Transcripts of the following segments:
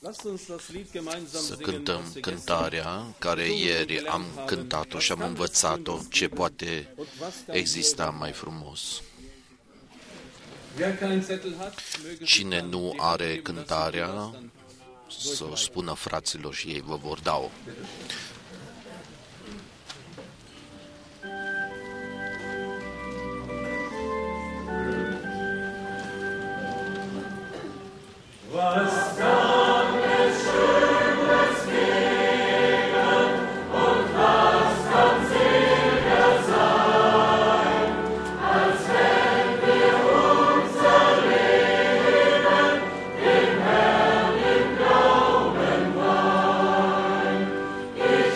Să cântăm cântarea care ieri am cântat-o și am învățat-o, ce poate exista mai frumos. Cine nu are cântarea, să o spună fraților și ei vă vor da-o. Ich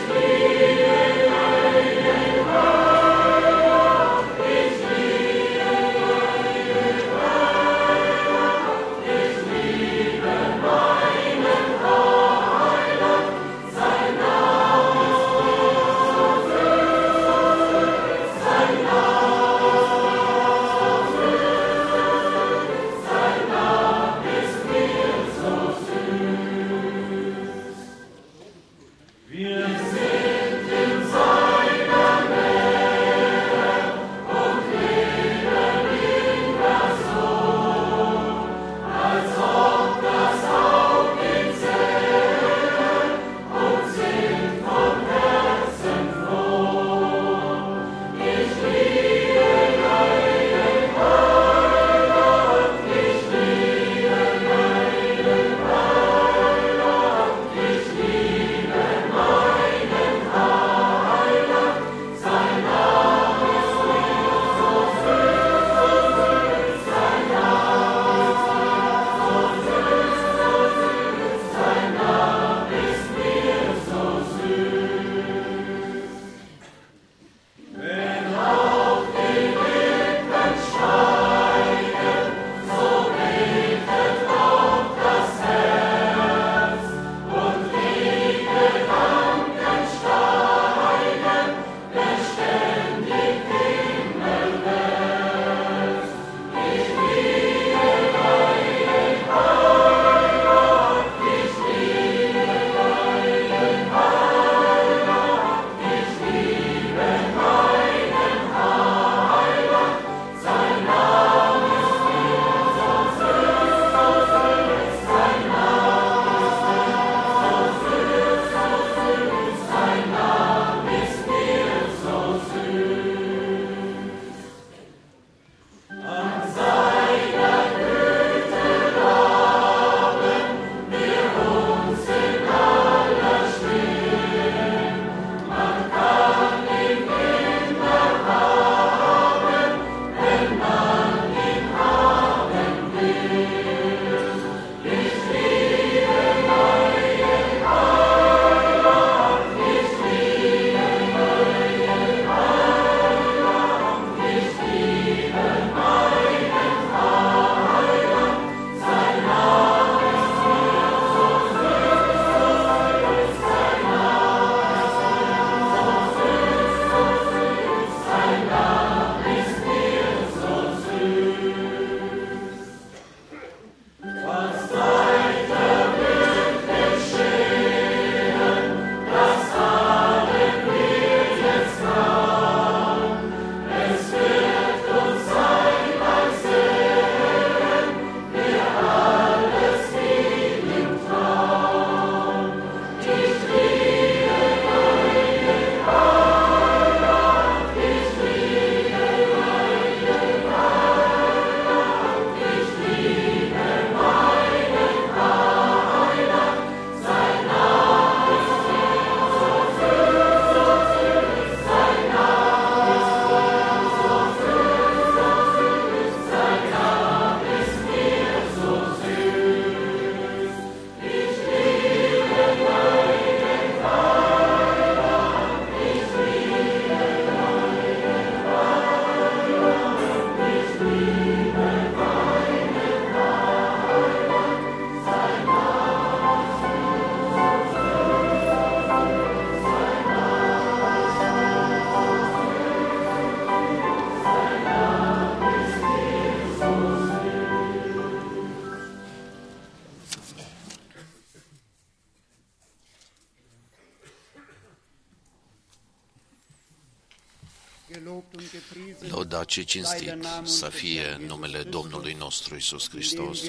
Lăudat și cinstit să fie numele Domnului nostru Iisus Hristos.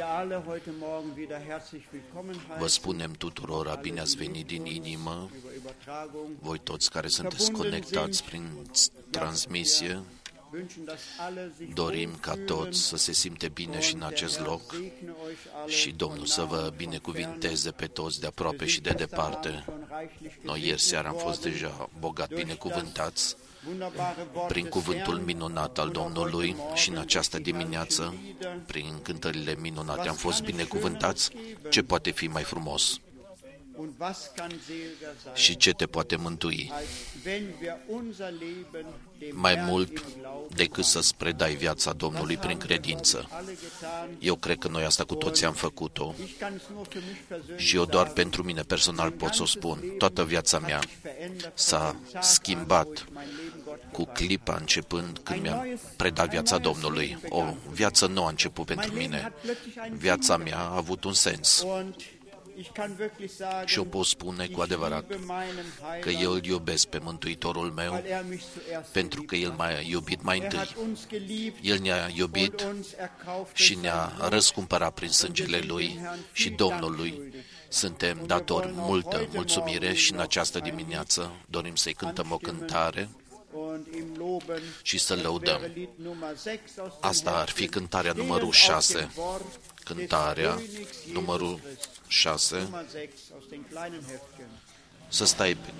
Vă spunem tuturora bine ați venit din inimă, voi toți care sunteți conectați prin transmisie. Dorim ca toți să se simte bine și în acest loc și Domnul să vă binecuvinteze pe toți de aproape și de departe. Noi ieri seara am fost deja bogat binecuvântați prin cuvântul minunat al Domnului și în această dimineață, prin cântările minunate, am fost binecuvântați. Ce poate fi mai frumos? Și ce te poate mântui? Mai mult decât să-ți predai viața Domnului prin credință. Eu cred că noi asta cu toții am făcut-o și eu doar pentru mine personal pot să o spun. Toată viața mea s-a schimbat cu clipa începând când mi-am predat viața Domnului. O viață nouă a început pentru mine. Viața mea a avut un sens. Și eu pot spune cu adevărat că eu îl iubesc pe Mântuitorul meu pentru că El m-a iubit mai întâi. El ne-a iubit și ne-a răscumpărat prin sângele Lui și Domnului. Suntem datori multă mulțumire și în această dimineață dorim să-i cântăm o cântare și să lăudăm. Asta ar fi cântarea numărul 6. Cântarea numărul 6. Să stai pe...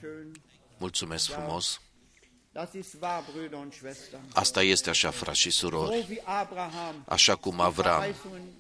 Mulțumesc frumos. Asta este așa, frați și surori. Așa cum Avram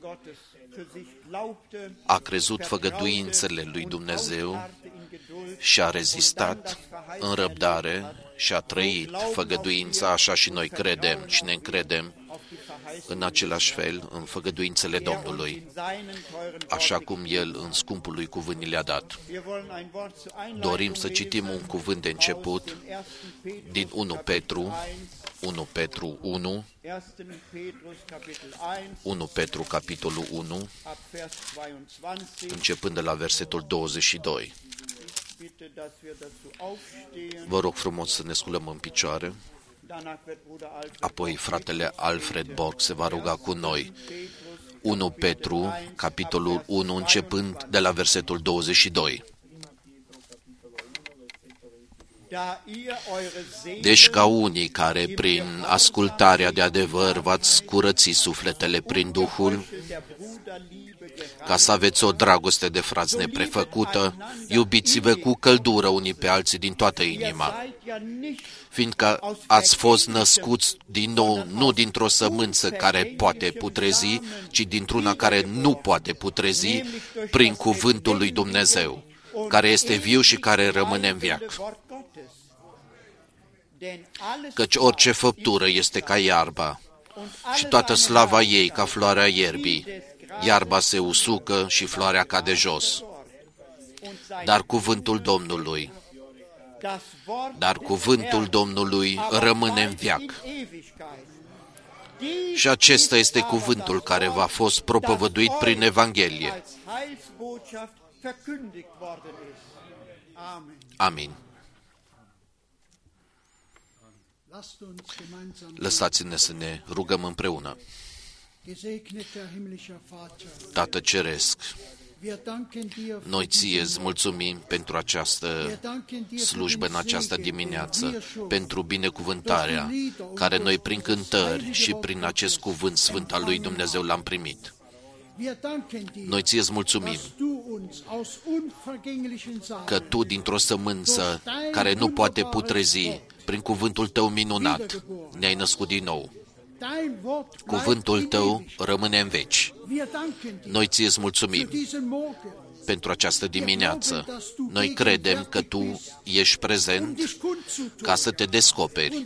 a crezut făgăduințele lui Dumnezeu și a rezistat în răbdare și a trăit făgăduința, așa și noi credem și ne încredem în același fel în făgăduințele Domnului, așa cum El în scumpul lui cuvânt ni le-a dat. Dorim să citim un cuvânt de început din 1 Petru 1, capitolul 1, începând de la versetul 22. Vă rog frumos să ne sculăm în picioare. Apoi fratele Alfred Borg se va ruga cu noi. 1 Petru, capitolul 1, începând de la versetul 22. Deci ca unii care prin ascultarea de adevăr v-ați curățit sufletele prin Duhul, ca să aveți o dragoste de frați neprefăcută, iubiți-vă cu căldură unii pe alții din toată inima, fiindcă ați fost născuți din nou, nu dintr-o sămânță care poate putrezi, ci dintr-una care nu poate putrezi, prin cuvântul lui Dumnezeu, care este viu și care rămâne în veac. Căci orice făptură este ca iarba și toată slava ei ca floarea ierbii. Iarba se usucă și floarea cade jos. Dar cuvântul Domnului rămâne în veac. Și acesta este cuvântul care v-a fost propovăduit prin Evanghelie. Amin. Lăsați-ne să ne rugăm împreună. Tată Ceresc, noi ție îți mulțumim pentru această slujbă în această dimineață, pentru binecuvântarea care noi prin cântări și prin acest cuvânt sfânt al lui Dumnezeu l-am primit. Noi ție îți mulțumim că tu dintr-o sămânță care nu poate putrezi, prin cuvântul tău minunat, ne-ai născut din nou. Cuvântul tău rămâne în veci. Noi ție îți mulțumim pentru această dimineață. Noi credem că tu ești prezent ca să te descoperi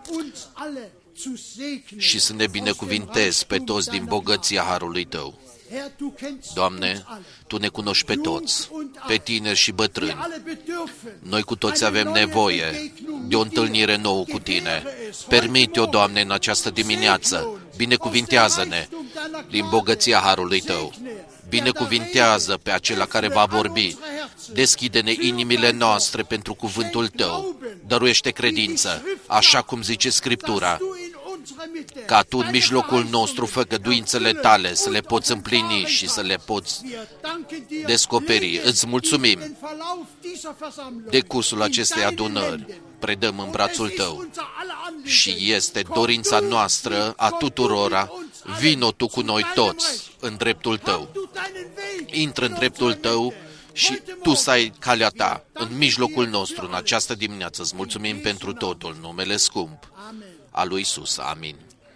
și să ne binecuvintezi pe toți din bogăția harului tău. Doamne, Tu ne cunoști pe toți, pe tineri și bătrâni. Noi cu toți avem nevoie de o întâlnire nouă cu Tine. Permite-o, Doamne, în această dimineață. Binecuvintează-ne din bogăția harului Tău. Binecuvintează pe acela care va vorbi. Deschide-ne inimile noastre pentru cuvântul Tău. Dăruiește credință, așa cum zice Scriptura, ca Tu în mijlocul nostru făgăduințele Tale să le poți împlini și să le poți descoperi. Îți mulțumim de cursul acestei adunări. Predăm în brațul Tău și este dorința noastră a tuturora. Vino Tu cu noi toți în dreptul Tău. Intră în dreptul Tău și Tu să ai calea Ta în mijlocul nostru în această dimineață. Îți mulțumim pentru totul, numele scump al lui Iisus. Amin.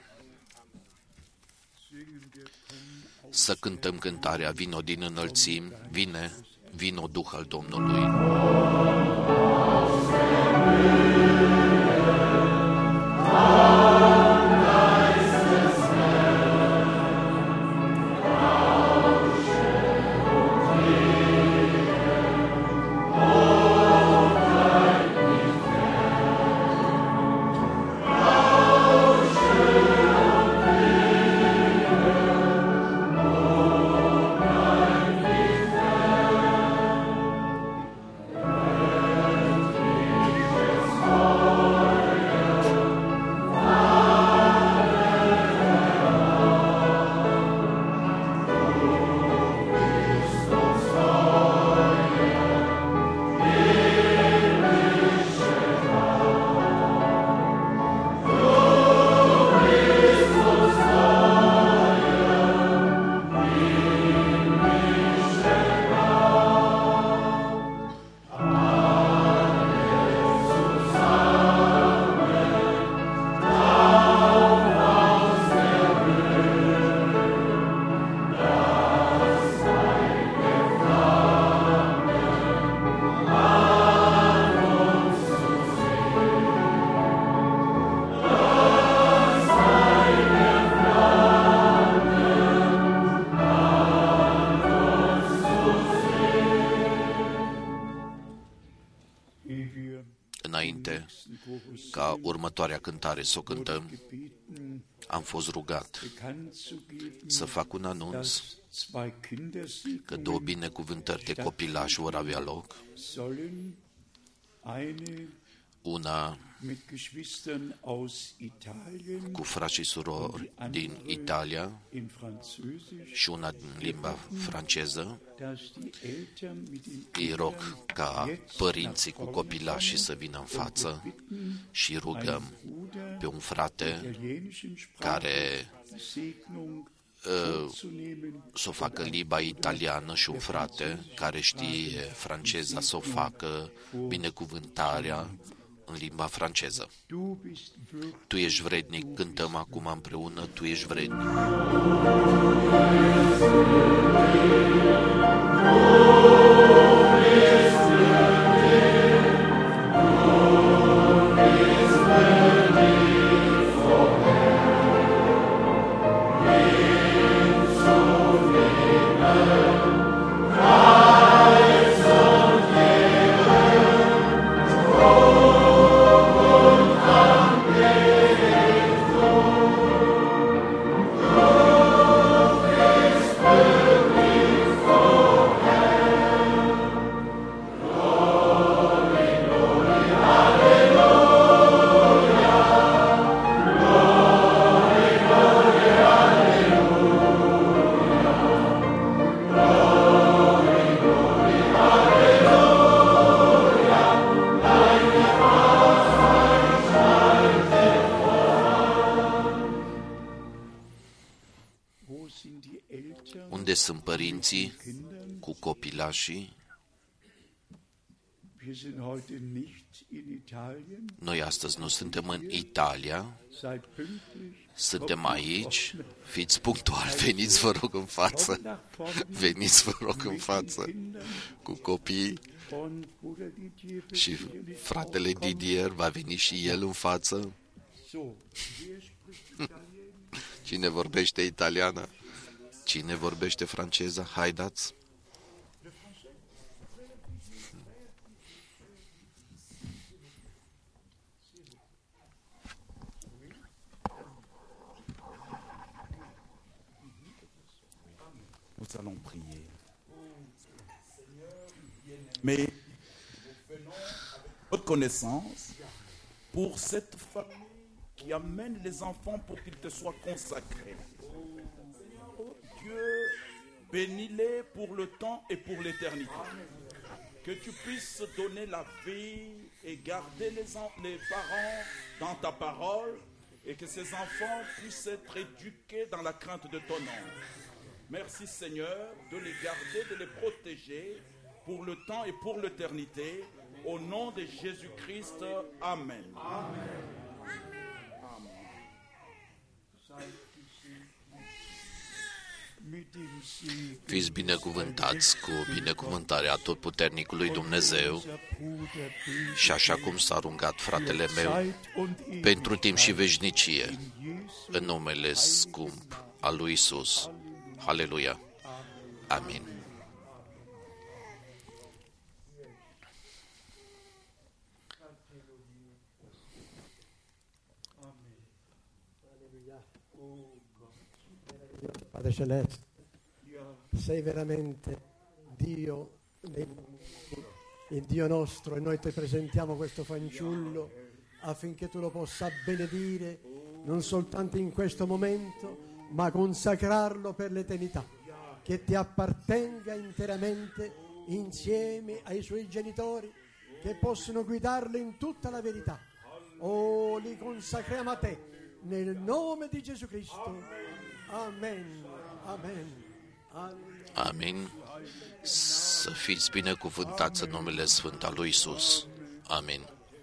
Să cântăm cântarea Vino din înălțimi, vino Duh al Domnului. înainte ca următoarea cântare să o cântăm, am fost rugat să fac un anunț că 2 binecuvântări de copilași vor avea loc, una cu frați și surori din Italia și una din limba franceză. Îi rog ca părinții cu copilașii să vină în față și rugăm pe un frate care să o facă limba italiană și un frate care știe franceza să o facă binecuvântarea în limba franceză. Tu ești vrednic, cântăm acum împreună, tu ești vrednic. Unde sunt părinții cu copilașii? Noi astăzi nu suntem în Italia, suntem aici. Fiți punctuali, veniți vă rog în față. Veniți vă rog în față cu copiii. Și fratele Didier va veni și el în față. Cine vorbește italiană? Cine vorbește franceză? Haideți! Nous allons prier. Mais notre connaissance pour cette famille qui amène les enfants pour qu'ils te soient consacrés. Dieu, bénis-les pour le temps et pour l'éternité. Que tu puisses donner la vie et garder les parents dans ta parole et que ces enfants puissent être éduqués dans la crainte de ton nom. Merci Seigneur de les garder, de les protéger pour le temps et pour l'éternité. Au nom de Jésus-Christ, Amen. Amen. Fiți binecuvântați cu binecuvântarea Atotputernicului Dumnezeu și așa cum s-a rugat fratele meu pentru timp și veșnicie, în numele scump al lui Isus. Aleluia. Amin. Padre Celeste, sei veramente Dio, il Dio nostro, e noi ti presentiamo questo fanciullo affinché tu lo possa benedire non soltanto in questo momento, ma consacrarlo per l'eternità, che ti appartenga interamente insieme ai suoi genitori, che possono guidarlo in tutta la verità. Oh, li consacriamo a te, nel nome di Gesù Cristo. Amen. Amen. Amin. Să fiți binecuvântați în numele Sfânt al lui Isus. Amin.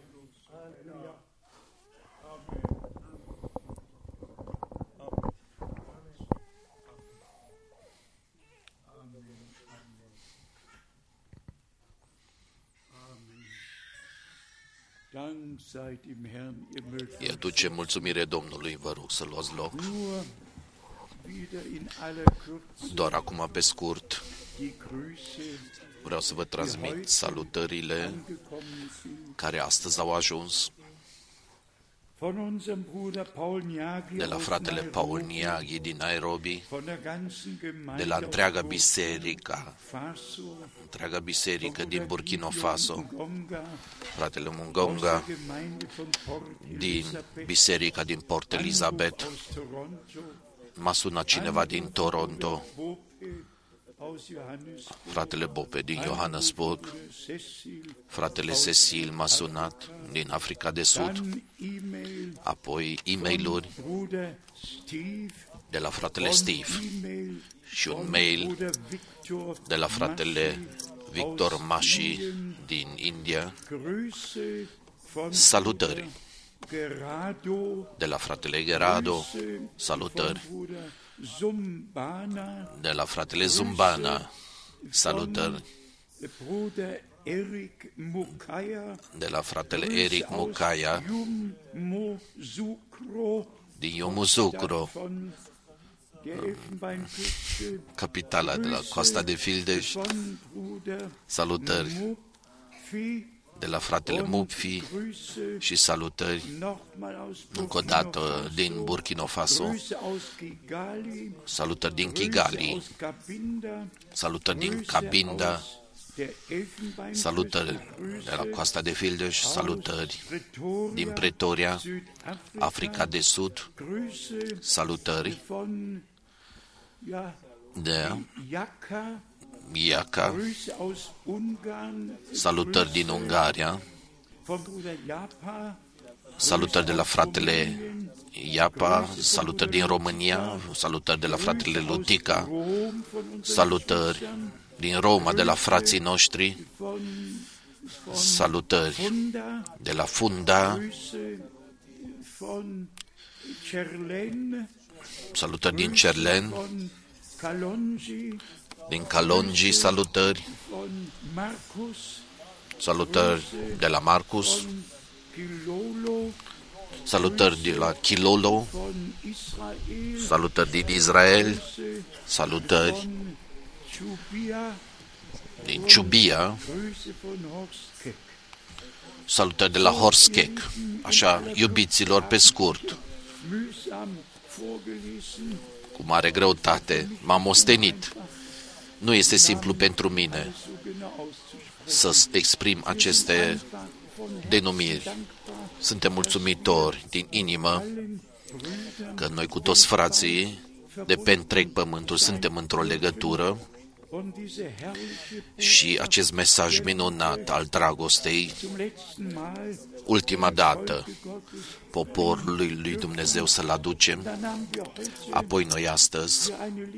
Îi aducem mulțumire Domnului, vă rog să luați loc. Doar acum pe scurt, Vreau să vă transmit salutările care astăzi au ajuns de la fratele Paul Niaghi din Nairobi, de la întreaga biserică din Burkina Faso, fratele Mungonga din biserica din Port Elizabeth. M-a sunat cineva din Toronto, fratele Bope din Johannesburg, fratele Cecil m-a sunat din Africa de Sud, apoi e-mail-uri de la fratele Steve și un mail de la fratele Victor Mashi din India. Salutări de la fratele Gerardo, salutări de la fratele Zumbana, salutări de la fratele Eric Mukaya din Yamoussoukro, capitala de la Costa de Fildeș, salutări de la fratele Mupfi și salutări încă o dată din Burkina Faso, salutări din Kigali, salutări din Cabinda, salutări de la Coasta de Fildeș, salutări din Pretoria, Africa de Sud, salutări de Iaca, salutări din Ungaria, salutări de la fratele Iapa, salutări din România, salutări de la fratele Lutica, salutări din Roma de la frații noștri, salutări de la Funda, salutări din Cerlen, din Kalonji, salutări, salutări de la Marcus, salutări de la Kilolo, salutări din Israel, salutări din Ciubia, salutări de la Horskek, așa, iubiților, pe scurt, cu mare greutate, m-am ostenit. Nu este simplu pentru mine să exprim aceste denumiri. Suntem mulțumitori din inimă că noi cu toți frații de pe întreg pământul suntem într-o legătură și acest mesaj minunat al dragostei, ultima dată, poporului lui Dumnezeu să-l aducem. Apoi noi astăzi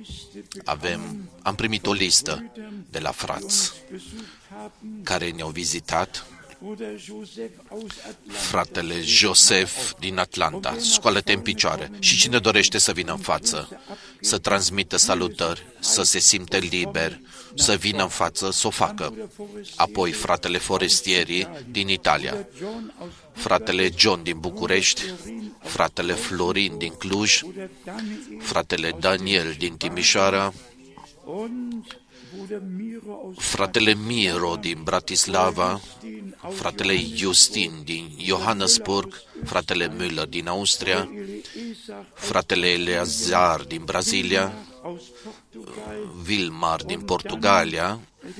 am primit o listă de la frați care ne-au vizitat. Fratele Joseph din Atlanta, scoală-te în picioare. Și cine dorește să vină în față, să transmită salutări, să se simte liber, să vină în față, să o facă. Apoi fratele Forestieri din Italia, fratele John din București, fratele Florin din Cluj, fratele Daniel din Timișoara, fratele Miro din Bratislava, fratele Justin din Johannesburg, fratele Müller din Austria, fratele Eleazar din Brazilia, Vilmar din Portugalia,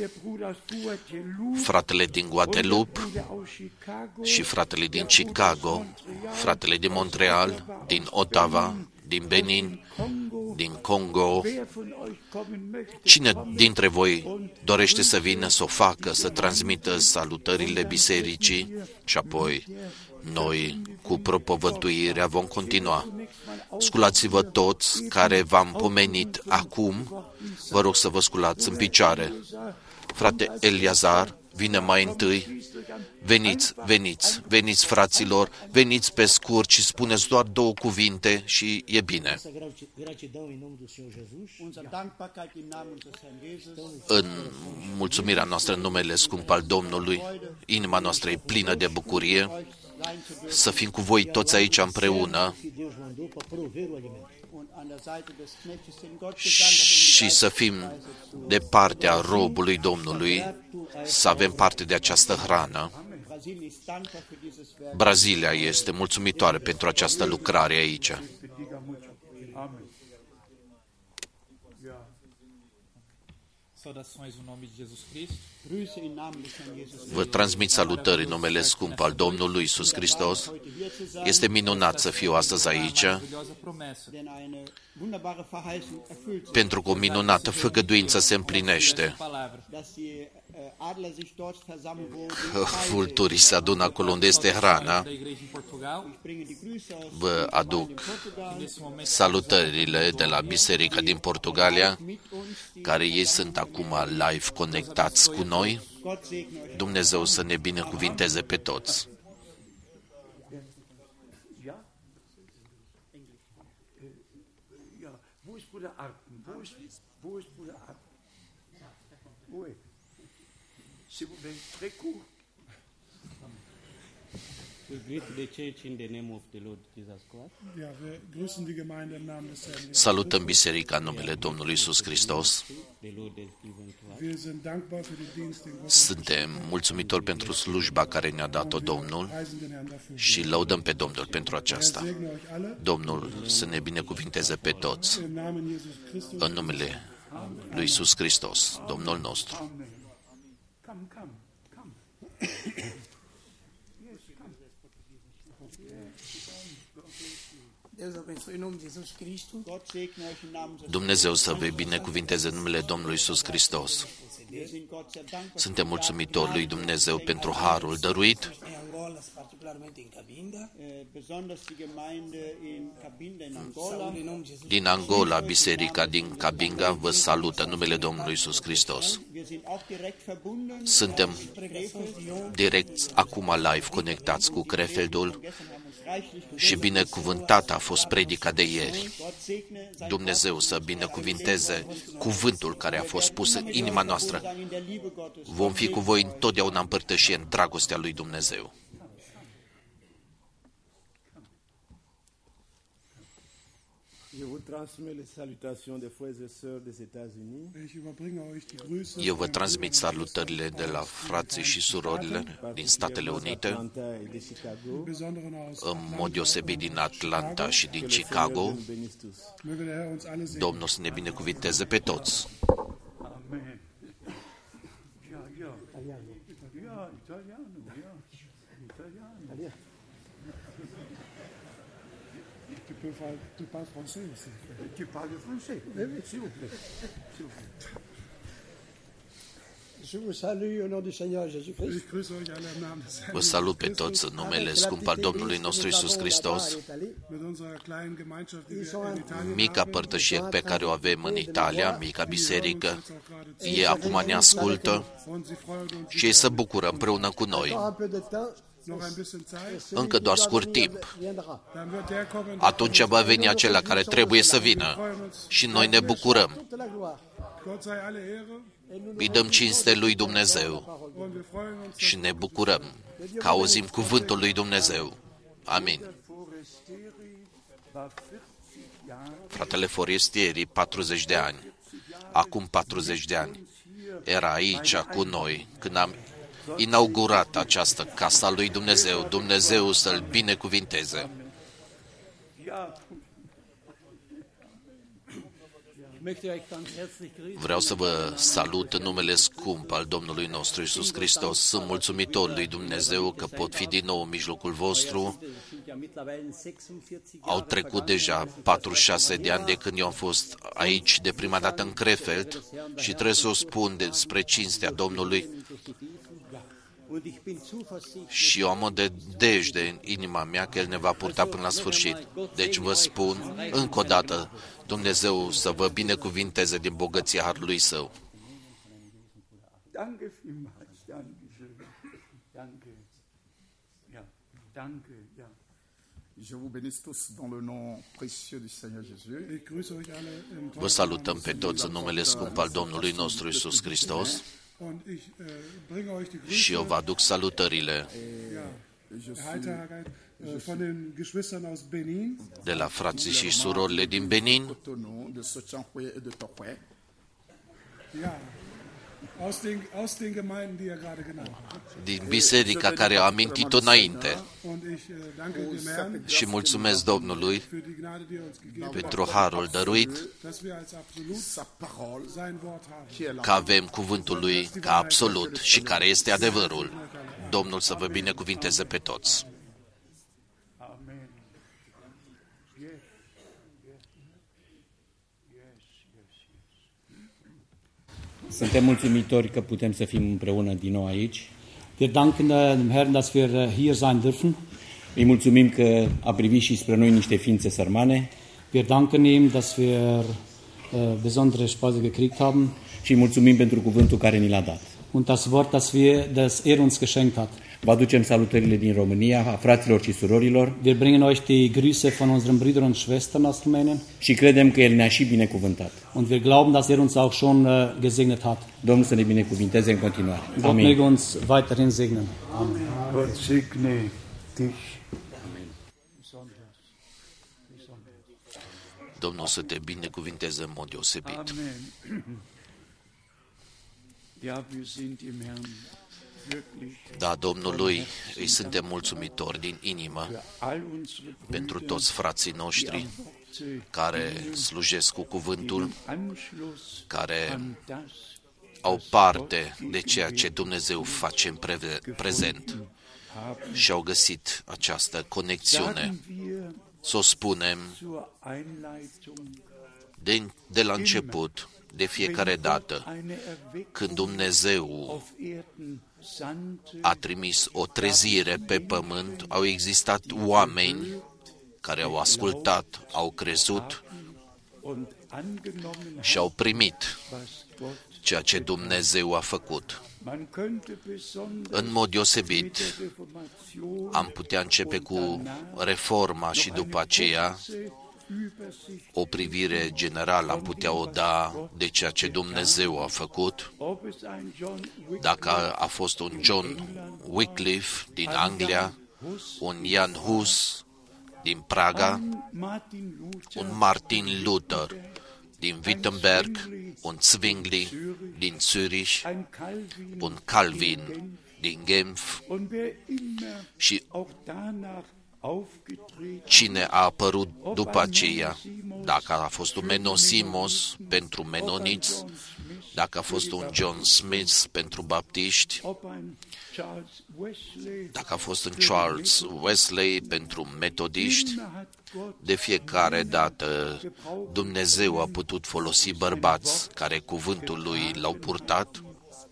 fratele din Guadeloupe și fratele din Chicago, fratele din Montreal, din Ottawa, din Benin, din Congo. Cine dintre voi dorește să vină să o facă, să transmită salutările bisericii și apoi noi cu propovăduirea vom continua. Sculați-vă toți care v-am pomenit acum, vă rog să vă sculați în picioare. Frate Eliazar, vine mai întâi. Veniți, fraților, veniți pe scurt și spuneți doar 2 cuvinte și e bine. În mulțumirea noastră, în numele scump al Domnului, inima noastră e plină de bucurie să fim cu voi toți aici împreună și să fim de partea robului Domnului, să avem parte de această hrană. Brazilia este mulțumitoare pentru această lucrare aici. Saudações no nome de Jesus Cristo. Vă transmit salutări în numele scump al Domnului Iisus Hristos. Este minunat să fiu astăzi aici, pentru că o minunată făgăduință se împlinește. Că vulturii se adună acolo unde este hrana. Vă aduc salutările de la Biserica din Portugalia, care ei sunt acum live conectați cu noi. Dumnezeu să ne binecuvinteze pe toți. Salutăm biserica în numele Domnului Iisus Hristos. Suntem mulțumitori pentru slujba care ne-a dat-o Domnul și lăudăm pe Domnul pentru aceasta. Domnul să ne binecuvinteze pe toți în numele lui Iisus Hristos, Domnul nostru. Dumnezeu să vă binecuvinteze în numele Domnului Iisus Hristos. Suntem mulțumitori lui Dumnezeu pentru harul dăruit. Din Angola, biserica din Cabinda vă salută în numele Domnului Iisus Hristos. Suntem direct acum live conectați cu Crefeldul și binecuvântată a fost predica de ieri. Dumnezeu să binecuvinteze cuvântul care a fost pus în inima noastră. Vom fi cu voi întotdeauna în părtășie în dragostea lui Dumnezeu. Eu vă transmit salutările de la frații și surorile din Statele Unite, în mod deosebit din Atlanta și din Chicago. Domnul să ne binecuvinteze pe toți. Tu parles français aussi. Tu parles français? Oui, s'il vous plaît. S'il vous plaît. Je vous salue au nom du Seigneur Jésus-Christ. Vă salut pe toți în numele scump al Domnului nostru Iisus Hristos. Mica părtășie pe care o avem în Italia, mica biserică, ei acum ne ascultă și ei se bucură împreună cu noi. Încă doar scurt timp. Atunci va veni acela care trebuie să vină și noi ne bucurăm. Îi dăm cinste lui Dumnezeu și ne bucurăm că auzim cuvântul lui Dumnezeu. Amin. Fratele Forestieri, 40 de ani, acum 40 de ani, era aici cu noi când am inaugurat această casă a lui Dumnezeu. Dumnezeu să-l binecuvinteze. Vreau să vă salut în numele scump al Domnului nostru Iisus Hristos. Sunt mulțumitor lui Dumnezeu că pot fi din nou în mijlocul vostru. Au trecut deja 46 de ani de când eu am fost aici de prima dată în Krefeld și trebuie să o spun despre cinstea Domnului. Și eu am o nădejde în inima mea că El ne va purta până la sfârșit. Deci vă spun încă o dată, Dumnezeu să vă binecuvinteze din bogăția harului Său. Vă salutăm pe toți în numele scump al Domnului nostru Iisus Hristos. Și eu vă aduc salutările von den Geschwistern aus Benin. de la frații și surorile din Benin, Ja, aus den Gemeinden, die er gerade genannt hat. din biserica care a amintit-o înainte. Und ich danke dem Herrn Și mulțumesc Domnului für die Gnade, die er uns gegeben hat, pentru harul dăruit, dass wir als absolut sein Wort haben. că avem cuvântul Lui ca absolut și care este adevărul. Domnul să vă binecuvinteze pe toți. Amen. Suntem mulțumitori că putem să fim împreună din nou aici. Wir danken dem Herrn, dass wir hier sein dürfen. Îi mulțumim că a privit și spre noi niște ființe sărmane Wir danken ihm, dass wir besondere Speise gekriegt haben și îi mulțumim pentru cuvântul care ni l-a dat. und das Wort, das er uns geschenkt hat. Vă aducem salutările din România, a fraților și surorilor Wir bringen euch die Grüße von unseren Brüdern und Schwestern aus Rumänien și credem că El ne-a și binecuvântat. und wir glauben, dass er uns auch schon gesegnet hat. Domnul să ne binecuvinteze în continuare. Gott Amin. möge uns weiterhin segnen. Amen. Gott segne dich. Domnul să te binecuvinteze în mod deosebit. Amen. Ja, wir sind im Herrn wirklich Da, Domnului îi suntem mulțumitori din inimă für all unsere pentru Brüder, toți frații die noștri am Worte care slujesc cu cuvântul, im Anschluss care an das au parte de ceea ce Dumnezeu face în prezent haben. și au găsit această conexiune. Sagen wir Să o spunem zur Einleitung, de la început, de fiecare dată, eine Erweckung când Dumnezeu auf Erden sandte, a trimis o trezire pe pământ, au existat oameni care au ascultat, au crezut und angenommen și au primit was Gott. ceea ce Dumnezeu a făcut. Man könnte besonders În mod mit deosebit, der Reformation am putea începe cu reforma și după aceea Übersicht, o privire generală am putea o da de ceea ce Dumnezeu a făcut, ob es ein John Wycliffe, dacă a fost un John Wycliffe din Anglia, un Jan Hus din Praga, Martin Luther, un Martin Luther din Wittenberg, un Zwingli din Zürich, ein Calvin, un Calvin din Genf und wer immer și auch danach aufgetreten, cine a apărut după aceea, dacă a fost un Menosimos pentru menoniți, dacă a fost un John Smith pentru baptiști, ob ein Charles Wesley, dacă a fost un Charles Wesley pentru metodiști, immer hat Gott de fiecare dată Dumnezeu a putut folosi bărbați care cuvântul lui l-au purtat.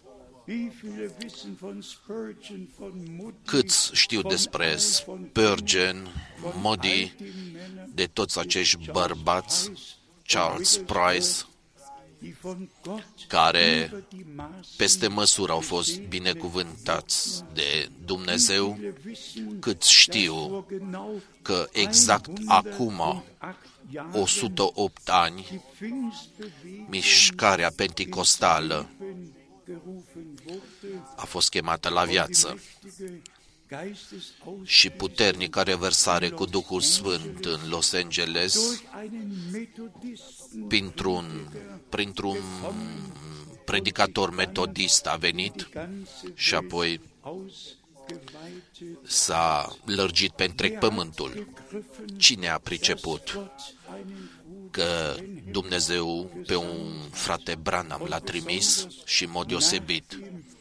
wie viele wissen von Spurgeon, von Moody, Câți știu despre Spurgeon, Moody, de toți acești bărbați, Charles Price, die von Gott care über die Maßen, peste măsură au fost binecuvântați de Dumnezeu, viele wissen, cât știu vor genau că exact acum, 8 Jahren 108 ani, die Pfingstbewegung mișcarea penticostală gerufen wurde, a fost chemată la viață mächtige Geistesausgießung și puternică reversare cu Duhul Sfânt în Los Angeles durch einen Methodisten printr-un predicator metodist a venit ganze și apoi ausgeweihte s-a lărgit pe întreg pământul. gegriffen, Cine a priceput Gott einen Bruder că Dumnezeu pe un frate Branham l-a trimis și în mod deosebit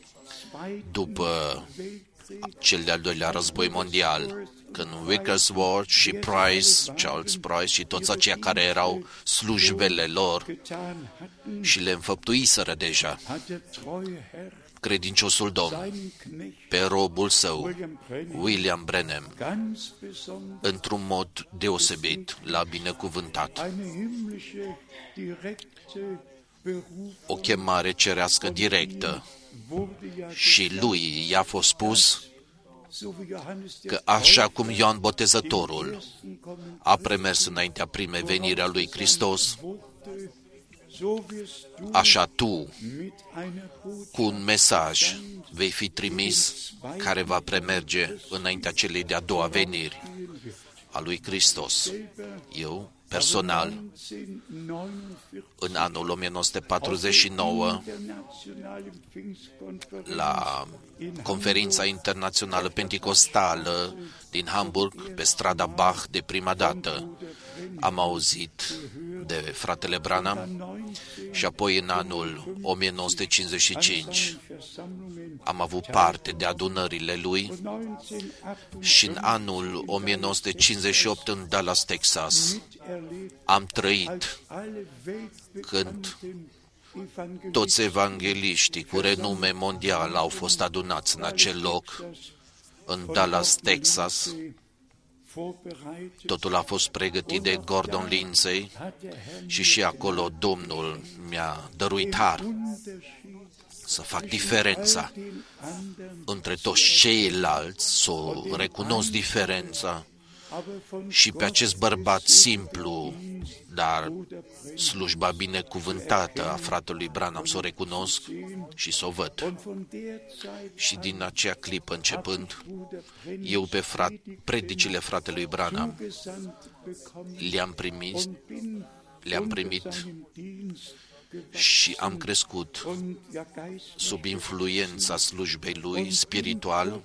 după cel de-al doilea război mondial, când Wickersworth și Price, Charles Price și toți aceia care erau slujbele lor getan hatten, și le înfăptuiseră deja, hat der treue Herr credinciosul Domn, seinen Knecht pe robul său, William Branham William Branham, ganz besonders într-un mod deosebit l-a binecuvântat. eine himmlische direkte Berufung O chemare cerească directă wurde ja și lui i-a fost spus so wie Johannes der că așa cum Ioan Botezătorul Ersten kommen a premers înaintea primei veniri a lui Hristos, wurde, so wirst du așa tu, mit einer cu un mesaj, vei fi trimis, care va premerge înaintea celei de-a doua veniri a lui Hristos. Eu, personal, în anul 1949, la conferința internațională penticostală din Hamburg, pe strada Bach, de prima dată, am auzit de fratele Branham și apoi în anul 1955 am avut parte de adunările lui și în anul 1958 în Dallas, Texas, am trăit când toți evangeliștii cu renume mondial au fost adunați în acel loc, în Dallas, Texas. Totul a fost pregătit de Gordon Lindsay și acolo Domnul mi-a dăruit har să fac diferența între toți ceilalți, să recunosc diferența și pe acest bărbat simplu, dar slujba binecuvântată a fratelui Branham să o recunosc și să o văd. Și din acea clipă începând, eu pe predicile fratelui Branham le-am primit și am crescut sub influența slujbei lui spiritual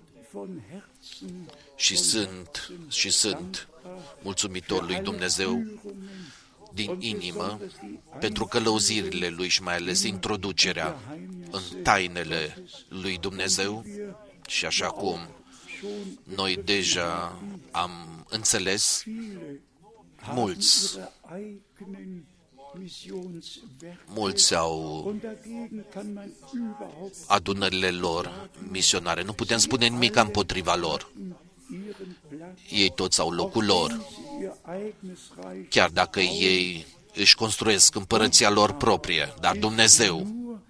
și sunt mulțumitor lui Dumnezeu din inimă pentru călăuzirile lui și mai ales introducerea în tainele lui Dumnezeu și așa cum noi deja am înțeles, mulți au adunările lor misionare. Nu putem spune nimic împotriva lor. Ei toți au locul lor. Chiar dacă ei își construiesc împărăția lor proprie, dar Dumnezeu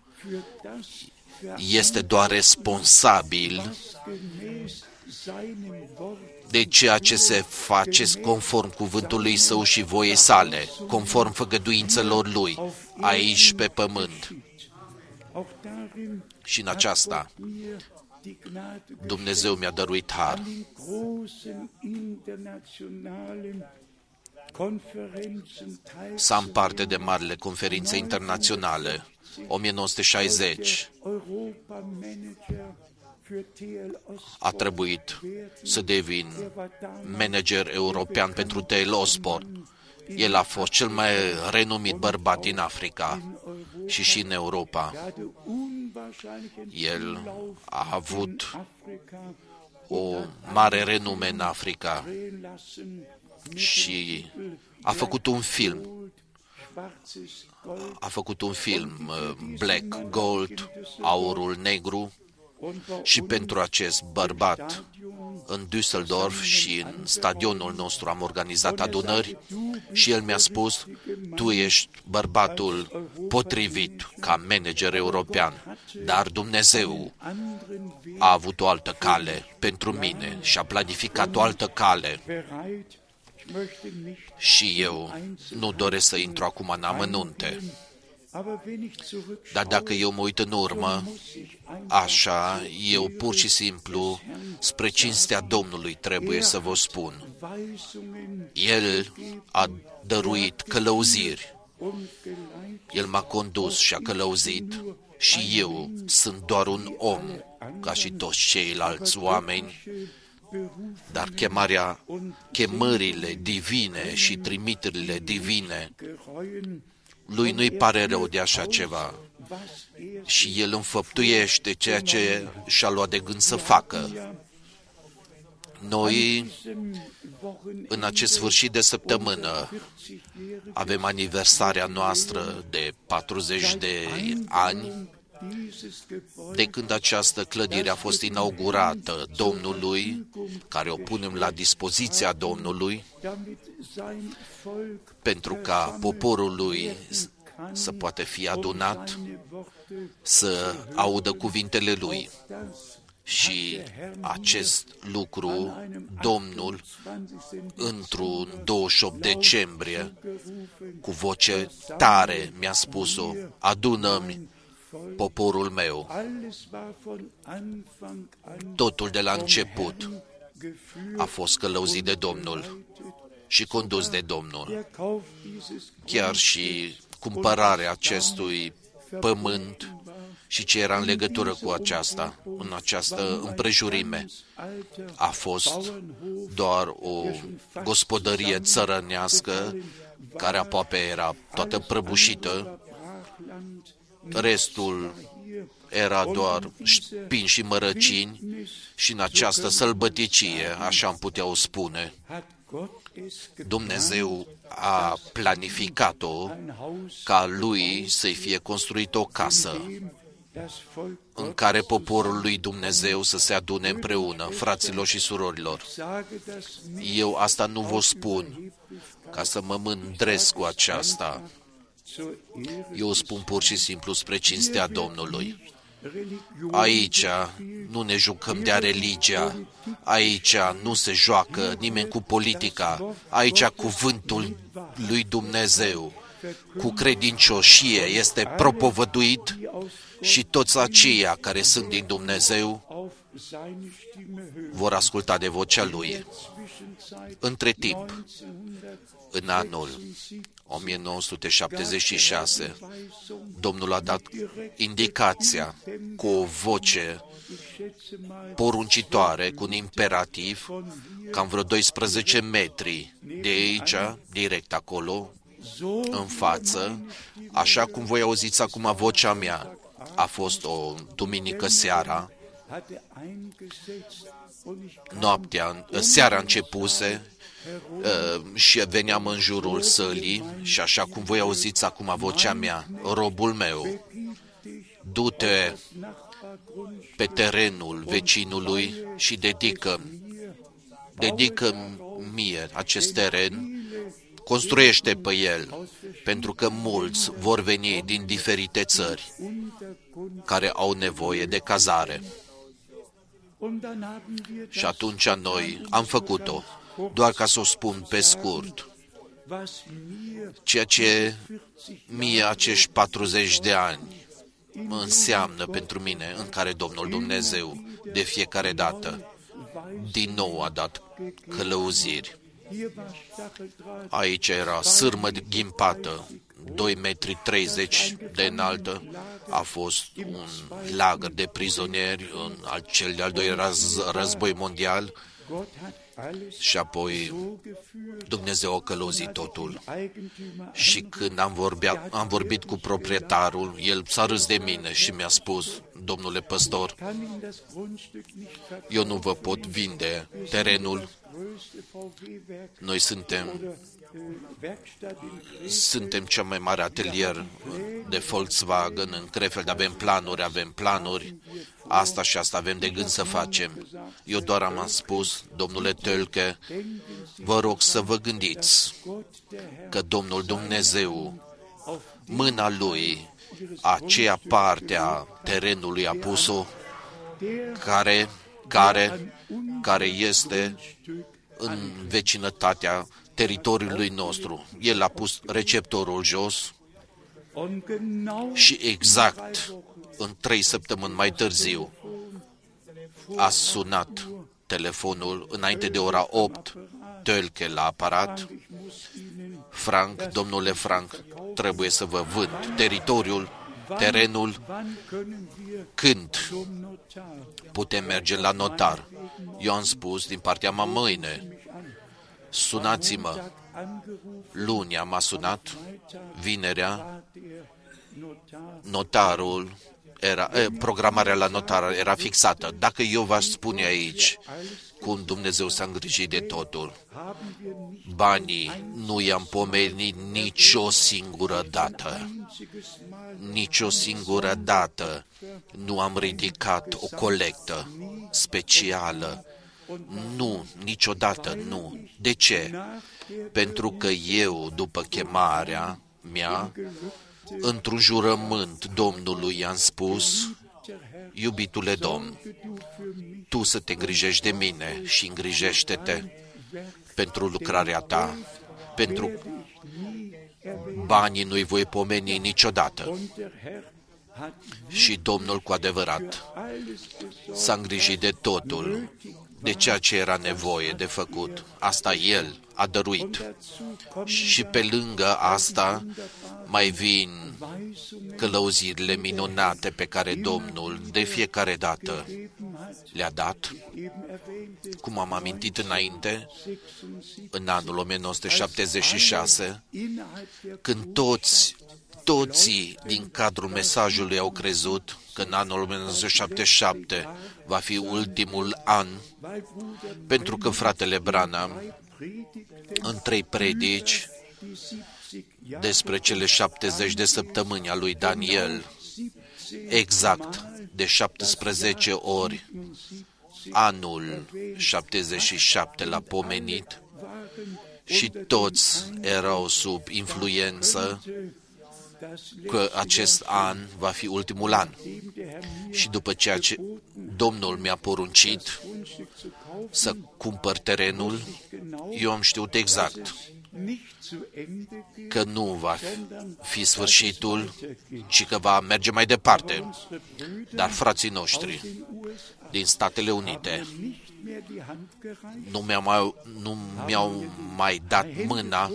este doar responsabil de ceea ce se face conform cuvântului Său și voiei sale, conform făgăduințelor Lui, aici pe pământ. Și în aceasta, Dumnezeu mi-a dăruit har. Să am parte de marile conferințe internaționale, 1960. A trebuit să devin manager european pentru TL Osborne. El a fost cel mai renumit bărbat din Africa și în Europa. El a avut o mare renume în Africa și a făcut un film. Black Gold, aurul negru, și pentru acest bărbat în Düsseldorf și în stadionul nostru am organizat adunări și el mi-a spus: tu ești bărbatul potrivit ca manager european, dar Dumnezeu a avut o altă cale pentru mine și a planificat o altă cale. Și eu nu doresc să intru acum în amănunte. Dar dacă eu mă uit în urmă, așa, eu pur și simplu, spre cinstea Domnului, trebuie să vă spun. El a dăruit călăuziri. El m-a condus și a călăuzit. Și eu sunt doar un om, ca și toți ceilalți oameni, dar chemările divine și trimiterile divine, lui nu-i pare rău de așa ceva și el înfăptuiește ceea ce și-a luat de gând să facă. Noi, în acest sfârșit de săptămână, avem aniversarea noastră de 40 de ani de când această clădire a fost inaugurată Domnului, care o punem la dispoziția Domnului, pentru ca poporul lui să poate fi adunat, să audă cuvintele lui. Și acest lucru, Domnul, într-un 28 decembrie, cu voce tare mi-a spus-o: adună-mi poporul meu. Totul de la început a fost călăuzit de Domnul și condus de Domnul. Chiar și cumpărarea acestui pământ și ce era în legătură cu aceasta, în această împrejurime, a fost doar o gospodărie țărănească care aproape era toată prăbușită. Restul era doar spini și mărăcini și în această sălbăticie, așa am putea o spune, Dumnezeu a planificat-o ca lui să-i fie construit o casă în care poporul lui Dumnezeu să se adune împreună, fraților și surorilor. Eu asta nu vă spun ca să mă mândresc cu aceasta. Eu o spun pur și simplu spre cinstea Domnului. Aici nu ne jucăm de-a religia, aici nu se joacă nimeni cu politica, aici cuvântul lui Dumnezeu cu credincioșie este propovăduit și toți aceia care sunt din Dumnezeu vor asculta de vocea Lui. Între timp, în anul 1976, Domnul a dat indicația cu o voce poruncitoare, cu un imperativ, cam vreo 12 metri de aici, direct acolo, în față, așa cum voi auziți acum vocea mea. A fost o duminică seara, seara începuse și veneam în jurul sălii și așa cum voi auziți acum vocea mea, robul meu, du-te pe terenul vecinului și dedică mie acest teren, construiește pe el, pentru că mulți vor veni din diferite țări care au nevoie de cazare. Și atunci noi am făcut-o, doar ca să o spun pe scurt, ceea ce mie acești 40 de ani înseamnă pentru mine, în care Domnul Dumnezeu de fiecare dată din nou a dat călăuziri. Aici era sârmă ghimpată, 2,30 metri de înaltă, a fost un lagăr de prizonieri în cel de-al doilea război mondial și apoi Dumnezeu a călăuzit totul. Și când am vorbit cu proprietarul, el s-a râs de mine și mi-a spus: domnule păstor, eu nu vă pot vinde terenul. Noi suntem cel mai mare atelier de Volkswagen în Krefeld, avem planuri, asta și asta avem de gând să facem. Eu doar am spus: domnule Tölke, vă rog să vă gândiți că Domnul Dumnezeu, mâna Lui, aceea parte a terenului a pus-o, care este în vecinătatea teritoriului nostru. El a pus receptorul jos și exact în 3 săptămâni mai târziu a sunat telefonul înainte de ora 8, Tölke la aparat: Frank, domnule Frank, trebuie să vă vând terenul, când putem merge la notar? Eu am spus din partea mea: mâine, sunați-mă. Luni m-a sunat, vinerea, notarul, programarea la notar era fixată. Dacă eu v-aș spune aici cum Dumnezeu s-a îngrijit de totul, banii nu i-am pomenit nicio singură dată nu am ridicat o colectă specială. Nu, niciodată nu. De ce? Pentru că eu, după chemarea mea, într-un jurământ Domnului i-am spus: iubitule Domn, Tu să te îngrijești de mine și îngrijește-te pentru lucrarea Ta, pentru banii nu-i voi pomeni niciodată. Și Domnul cu adevărat s-a îngrijit de totul, de ceea ce era nevoie de făcut. Asta El a dăruit. Și pe lângă asta mai vin călăuzirile minunate pe care Domnul de fiecare dată le-a dat, cum am amintit înainte, în anul 1976, când toții din cadrul mesajului au crezut că în anul 1977 va fi ultimul an, pentru că fratele Branham, în 3 predici despre cele 70 de săptămâni a lui Daniel, exact de 17 ori, anul 77 l-a pomenit și toți erau sub influență că acest an va fi ultimul an. Și după ceea ce Domnul mi-a poruncit să cumpăr terenul, eu am știut exact că nu va fi sfârșitul, ci că va merge mai departe. Dar frații noștri din Statele Unite nu mi-au mai dat mâna,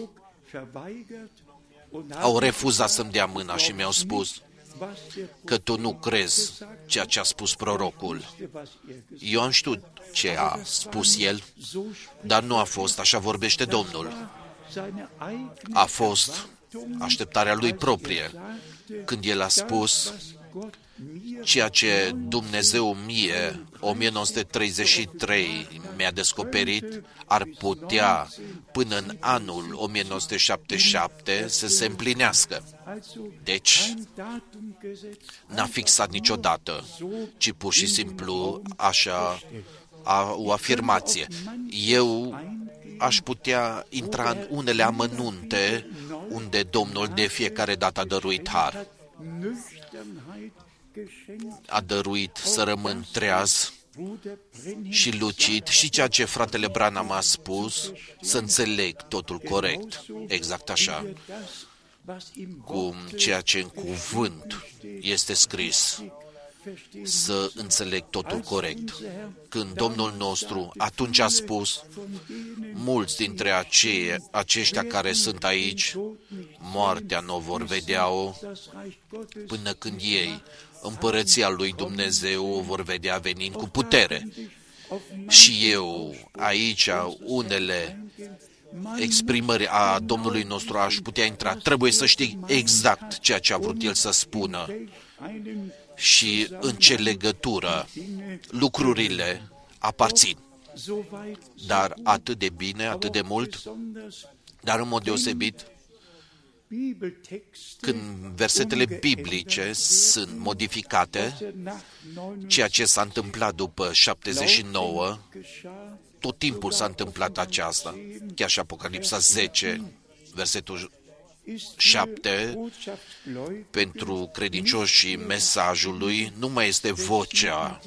au refuzat să-mi dea mâna și mi-au spus că tu nu crezi ceea ce a spus prorocul. Eu am știut ce a spus el, dar nu a fost, așa vorbește Domnul. A fost așteptarea lui proprie, când el a spus ceea ce Dumnezeu mie, 1933, mi-a descoperit, ar putea până în anul 1977 să se împlinească. Deci, n-a fixat niciodată, ci pur și simplu așa o afirmație. Eu aș putea intra în unele amănunte unde Domnul de fiecare dată a dăruit har. A dăruit să rămân treaz și lucid și ceea ce fratele Branham a spus, să înțeleg totul corect. Exact așa, cum ceea ce în cuvânt este scris, să înțeleg totul corect. Când Domnul nostru atunci a spus, mulți dintre aceștia care sunt aici, moartea nu o vor vedea-o până când ei împărăția lui Dumnezeu o vor vedea venind cu putere. Și eu aici unele exprimări a Domnului nostru aș putea intra. Trebuie să știi exact ceea ce a vrut El să spună și în ce legătură lucrurile aparțin. Dar atât de bine, atât de mult, dar în mod deosebit, când versetele biblice sunt modificate, ceea ce s-a întâmplat după 79, tot timpul s-a întâmplat aceasta, chiar și Apocalipsa 10, versetul 7, pentru credincioșii mesajului, nu mai este vocea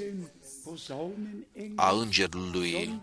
a îngerului,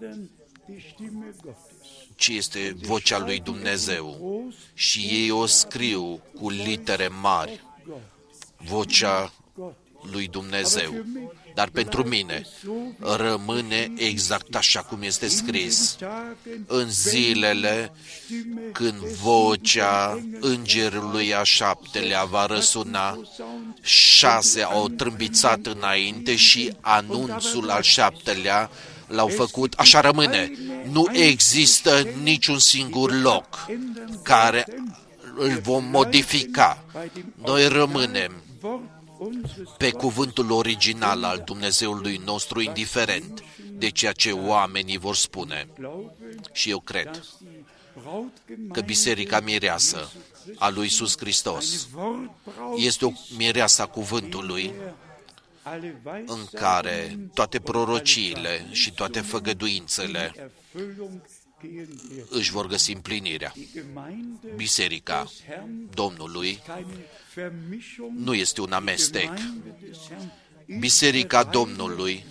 ci este vocea lui Dumnezeu. Și ei o scriu cu litere mari, vocea lui Dumnezeu. Dar pentru mine rămâne exact așa cum este scris. În zilele când vocea îngerului a 7-lea va răsuna, 6 au trâmbițat înainte și anunțul al 7-lea l-au făcut, așa rămâne. Nu există niciun singur loc care îl vom modifica. Noi rămânem pe cuvântul original al Dumnezeului nostru, indiferent de ceea ce oamenii vor spune. Și eu cred că Biserica Mireasă a lui Iisus Hristos este o mireasă a cuvântului în care toate prorociile și toate făgăduințele își vor găsi împlinirea. Biserica Domnului nu este un amestec. Biserica Domnului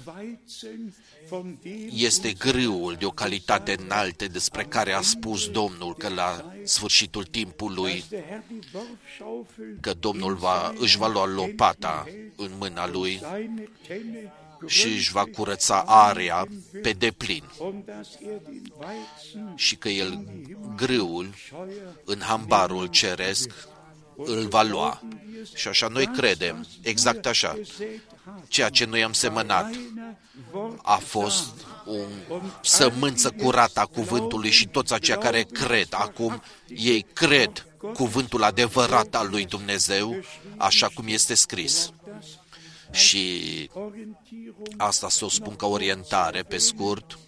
este grâul de o calitate înaltă despre care a spus Domnul că la sfârșitul timpului că Domnul își va lua lopata în mâna lui și își va curăța area pe deplin și că el grâul în hambarul ceresc îl va lua. Și așa noi credem, exact așa. Ceea ce noi am semănat a fost o sămânță curată a cuvântului și toți aceia care cred acum, ei cred cuvântul adevărat al lui Dumnezeu, așa cum este scris. Și asta să o spun ca orientare, pe scurt,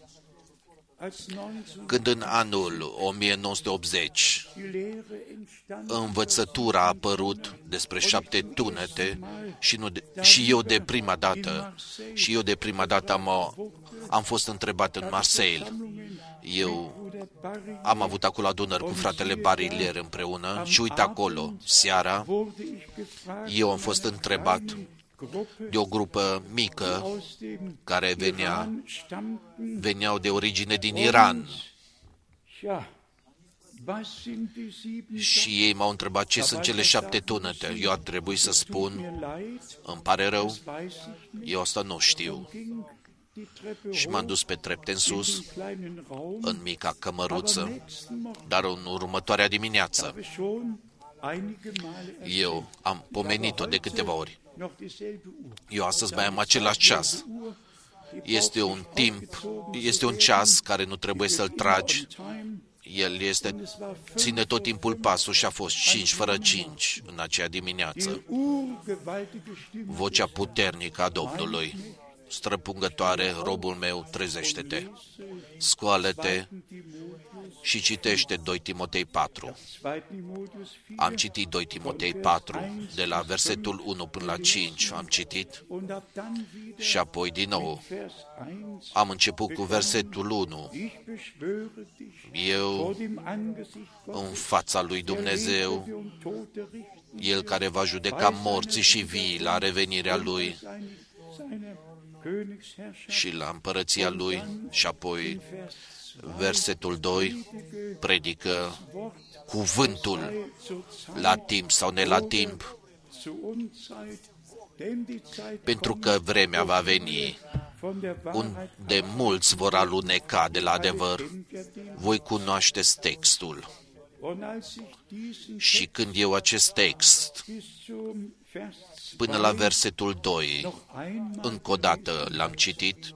când în anul 1980 învățătura a apărut despre 7 tunete și eu de prima dată am fost întrebat în Marseille. Eu am avut acolo adunări cu fratele Barilier împreună și uite acolo, seara, eu am fost întrebat de o grupă mică care veneau de origine din Iran. Și ei m-au întrebat ce sunt cele 7 tunete. Eu ar trebui să spun, îmi pare rău, eu asta nu știu. Și m-am dus pe trepte în sus, în mica cămăruță, dar în următoarea dimineață eu am pomenit-o de câteva ori. Eu astăzi mai am același ceas. Este un ceas care nu trebuie să-l tragi. El ține tot timpul pasul și a fost 5 fără 5 în acea dimineață. Vocea puternică a Domnului, străpungătoare, robul meu, trezește-te, scoală-te și citește 2 Timotei 4. Am citit 2 Timotei 4, de la versetul 1 până la 5 am citit și apoi din nou am început cu versetul 1. Eu, în fața lui Dumnezeu, El care va judeca morții și vii la revenirea Lui și la împărăția Lui, și apoi versetul 2 predică cuvântul la timp sau ne la timp, pentru că vremea va veni unde mulți vor aluneca de la adevăr. Voi cunoașteți textul. Și când eu acest text până la versetul 2 încă o dată l-am citit,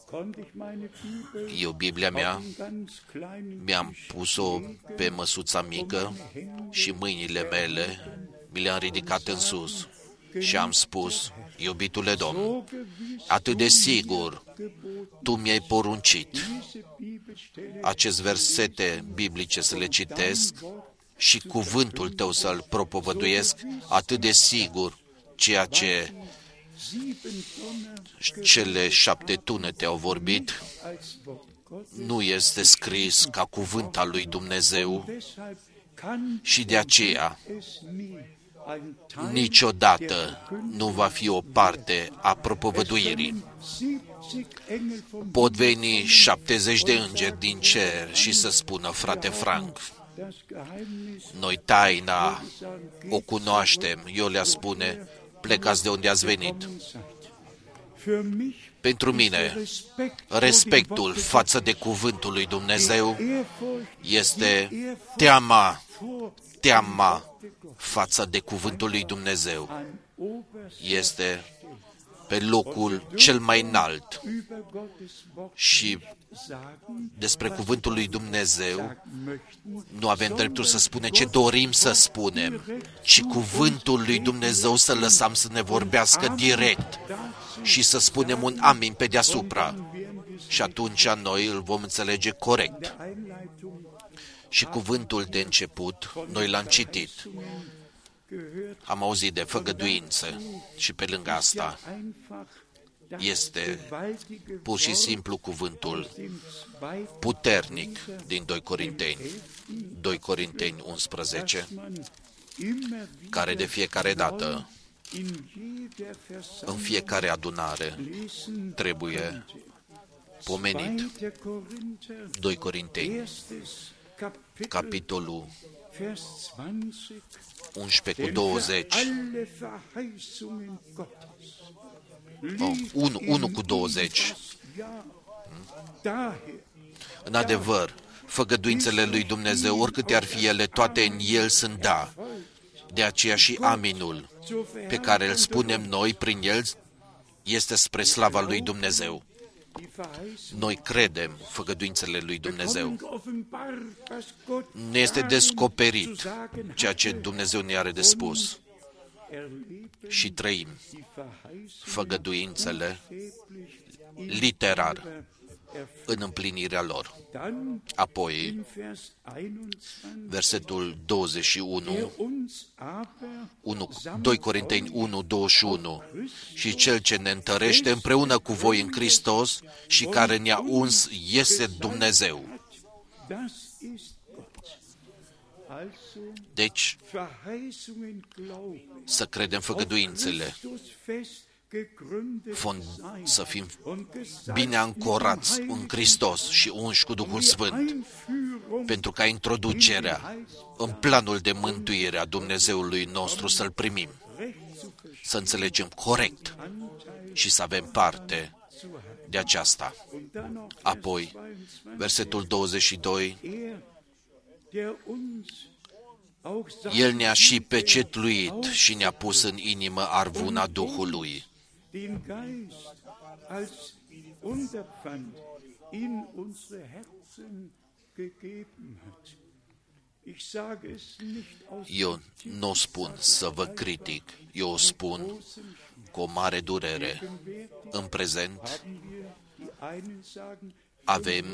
eu Biblia mea mi-am pus-o pe măsuța mică și mâinile mele mi le-am ridicat în sus și am spus: iubitule Domn, atât de sigur Tu mi-ai poruncit acest versete biblice să le citesc și cuvântul Tău să-l propovăduiesc, atât de sigur ceea ce cele 7 tunete au vorbit nu este scris ca cuvânt al lui Dumnezeu și de aceea niciodată nu va fi o parte a propovăduirii. Pot veni 70 de îngeri din cer și să spună: frate Frank, noi taina o cunoaștem. Eu le-aș spune: plecați de unde ați venit. Pentru mine, respectul față de cuvântul lui Dumnezeu este teama față de cuvântul lui Dumnezeu. Este pe locul cel mai înalt. Și despre cuvântul lui Dumnezeu nu avem dreptul să spunem ce dorim să spunem, ci cuvântul lui Dumnezeu să lăsăm să ne vorbească direct și să spunem un amin pe deasupra. Și atunci noi îl vom înțelege corect. Și cuvântul de început, noi l-am citit. Am auzit de făgăduință și pe lângă asta este pur și simplu cuvântul puternic din 2 Corinteni 11, care de fiecare dată În fiecare adunare trebuie pomenit. 2 Corinteni, capitolul 11 cu 20. 1 cu 20. În adevăr, făgăduințele lui Dumnezeu, oricâte ar fi ele, toate în El sunt da. De aceea și aminul pe care îl spunem noi prin El este spre slava lui Dumnezeu. Noi credem făgăduințele lui Dumnezeu. Ne este descoperit ceea ce Dumnezeu ne are de spus și trăim făgăduințele literar în împlinirea lor. Apoi, versetul 21, 2 Corinteni 1, 21, și Cel ce ne întărește împreună cu voi în Hristos și care ne-a uns este Dumnezeu. Deci, să credem făgăduințele, să fim bine ancorați în Hristos și unși cu Duhul Sfânt, pentru ca introducerea în planul de mântuire a Dumnezeului nostru să-L primim, să înțelegem corect și să avem parte de aceasta. Apoi, versetul 22, El ne-a și pecetluit și ne-a pus în inimă arvuna Duhului. Eu nu o spun să vă critic, eu o spun cu o mare durere. În prezent avem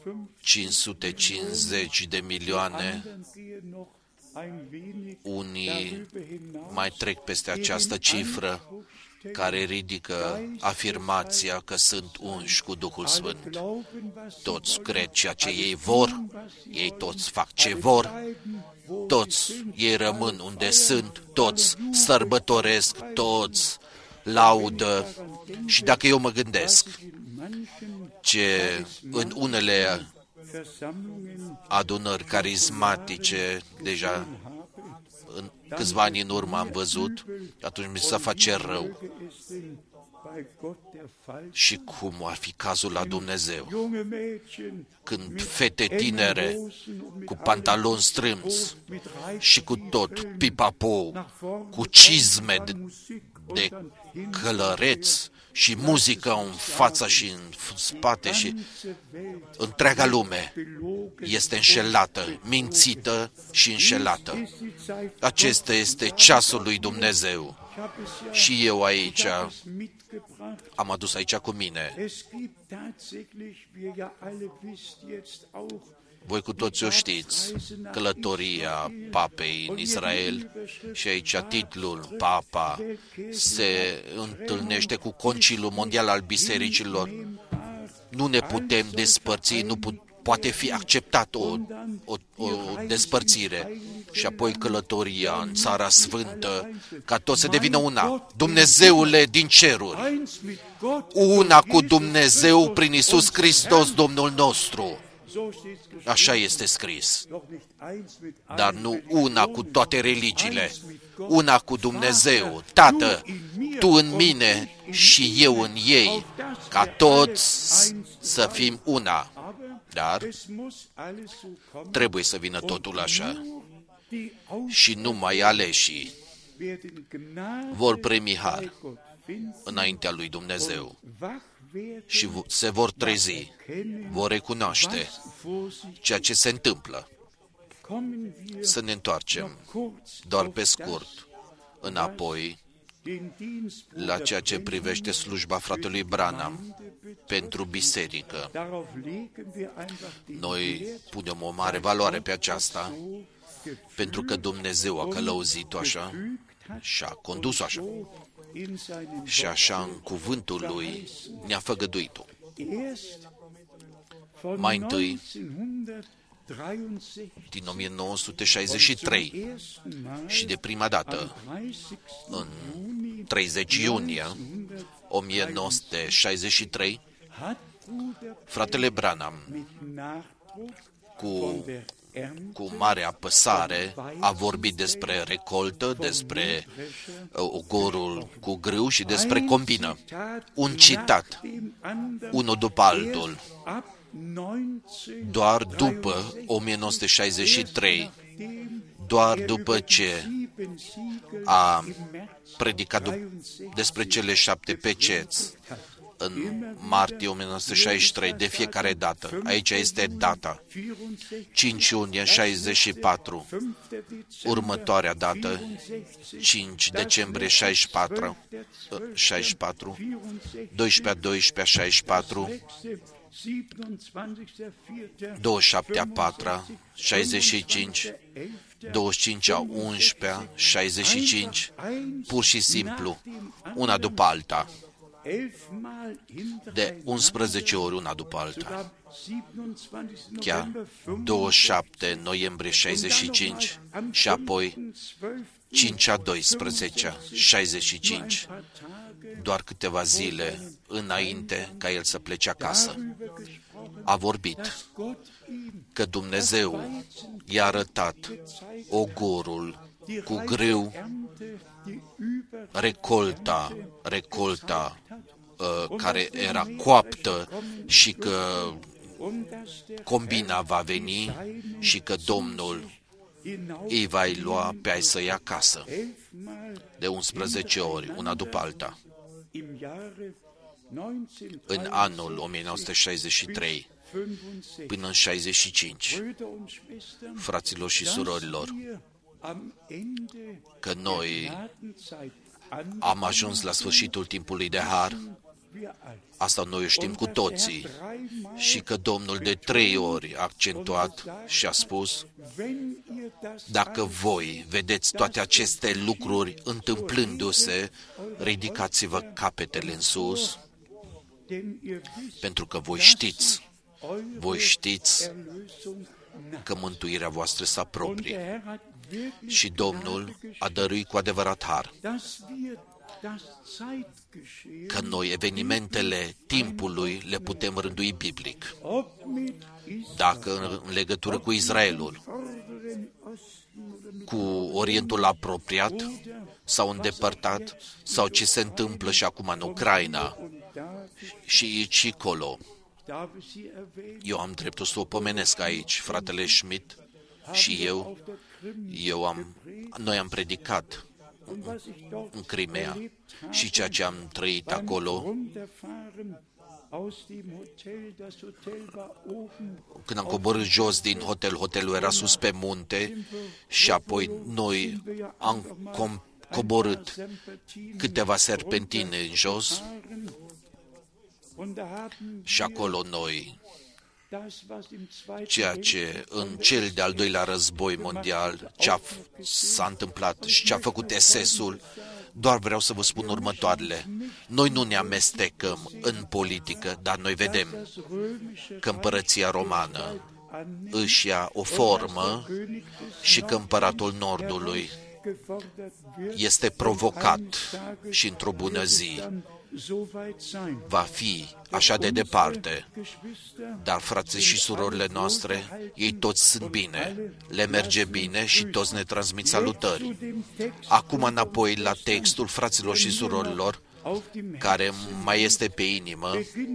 550 de milioane, unii mai trec peste această cifră, care ridică afirmația că sunt unși cu Duhul Sfânt. Toți cred ceea ce ei vor, ei toți fac ce vor, toți ei rămân unde sunt, toți sărbătoresc, toți laudă. Și dacă eu mă gândesc ce în unele adunări carismatice, deja în câțiva ani în urmă am văzut, atunci mi se face rău. Și cum ar fi cazul la Dumnezeu, când fete tinere cu pantaloni strâmți și cu tot pipapou, cu cizme de călăreți și muzică în fața și în spate și întreaga lume este înșelată, mințită și înșelată. Acesta este ceasul lui Dumnezeu. Și eu aici am adus aici cu mine. Voi cu toți o știți, călătoria papei în Israel, și aici titlul Papa se întâlnește cu Conciliul Mondial al Bisericilor. Nu ne putem despărți, nu poate fi acceptat o despărțire. Și apoi călătoria în Țara Sfântă, ca tot să devină una. Dumnezeule din ceruri, una cu Dumnezeu prin Iisus Hristos, Domnul nostru. Așa este scris. Dar nu una cu toate religiile, una cu Dumnezeu. Tată, Tu în mine și eu în ei, ca toți să fim una. Dar trebuie să vină totul așa. Și numai aleșii vor primi har înaintea lui Dumnezeu și se vor trezi, vor recunoaște ceea ce se întâmplă. Să ne întoarcem doar pe scurt înapoi la ceea ce privește slujba fratelui Branham pentru biserică. Noi punem o mare valoare pe aceasta, pentru că Dumnezeu a călăuzit-o așa și a condus-o așa. Și așa în cuvântul Lui ne-a făgăduit-o. Mai întâi, din 1963 și de prima dată în 30 iunie 1963, fratele Branham cu mare apăsare a vorbit despre recoltă, despre ogorul cu grâu și despre combină. Un citat, unul după altul. Doar după 1963, doar după ce a predicat despre cele 7 peceți în martie 1963, de fiecare dată. Aici este data. 5 iunie 64. Următoarea dată, 5 decembrie 64, 12/12/64, 27/4, 65, 25/11, 65, pur și simplu, una după alta, de 11 ori una după alta. Chiar 27 noiembrie 65 și apoi 5/12, 65, doar câteva zile înainte ca el să plece acasă. A vorbit că Dumnezeu i-a arătat ogorul cu grâu, recolta care era coaptă și că combina va veni și că Domnul îi va lua pe ai să-i acasă. De 11 ori, una după alta. În anul 1963 până în 65, fraților și surorilor, că noi am ajuns la sfârșitul timpului de har, asta noi o știm cu toții, și că Domnul de 3 ori a accentuat și a spus: dacă voi vedeți toate aceste lucruri întâmplându-se, ridicați-vă capetele în sus, pentru că voi știți că mântuirea voastră se apropie. Și Domnul a dăruit cu adevărat har, că noi evenimentele timpului le putem rândui biblic. Dacă în legătură cu Israelul, cu Orientul apropiat sau îndepărtat, sau ce se întâmplă și acum în Ucraina și aici și acolo. Eu am dreptul să o pomenesc aici, fratele Schmidt și noi am predicat în Crimea și ceea ce am trăit acolo, când am coborât jos din hotelul era sus pe munte și apoi noi am coborât câteva serpentine în jos și acolo noi, ceea ce în cel de-al doilea război mondial, ce s-a întâmplat și ce a făcut SS-ul, doar vreau să vă spun următoarele. Noi nu ne amestecăm în politică, dar noi vedem că împărăția romană își ia o formă și că împăratul Nordului este provocat și într-o bună zi va fi așa de departe. Dar frații și surorile noastre, ei toți sunt bine, le merge bine și toți ne transmit salutări. Acum înapoi la textul fraților și surorilor, care mai este pe inimă,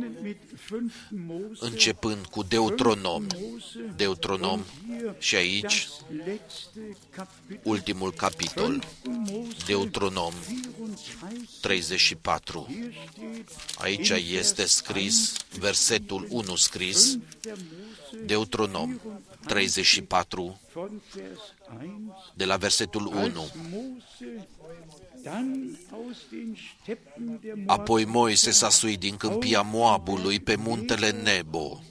începând cu Deuteronom și aici ultimul capitol, Deuteronom 34. Aici este scris, versetul 1 scris, Deuteronom 34, de la versetul 1. Apoi Moise s-a suit din câmpia Moabului pe muntele Nebo,